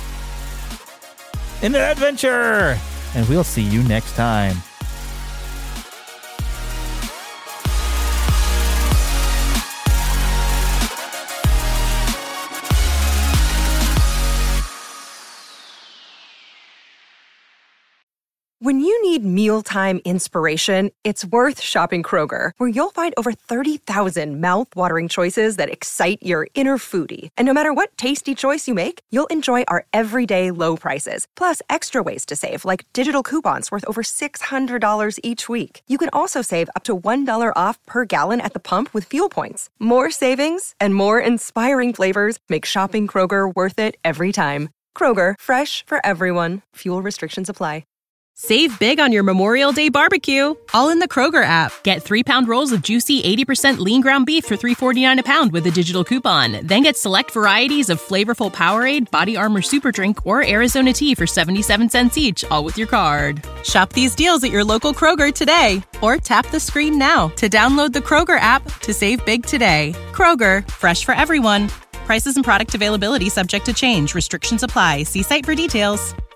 in an adventure. And we'll see you next time. When you need mealtime inspiration, it's worth shopping Kroger, where you'll find over 30,000 mouth-watering choices that excite your inner foodie. And no matter what tasty choice you make, you'll enjoy our everyday low prices, plus extra ways to save, like digital coupons worth over $600 each week. You can also save up to $1 off per gallon at the pump with fuel points. More savings and more inspiring flavors make shopping Kroger worth it every time. Kroger, fresh for everyone. Fuel restrictions apply. Save big on your Memorial Day barbecue, all in the Kroger app. Get 3-pound rolls of juicy 80% lean ground beef for $3.49 a pound with a digital coupon. Then get select varieties of flavorful Powerade, Body Armor Super Drink, or Arizona tea for 77 cents each, all with your card. Shop these deals at your local Kroger today, or tap the screen now to download the Kroger app to save big today. Kroger, fresh for everyone. Prices and product availability subject to change. Restrictions apply. See site for details.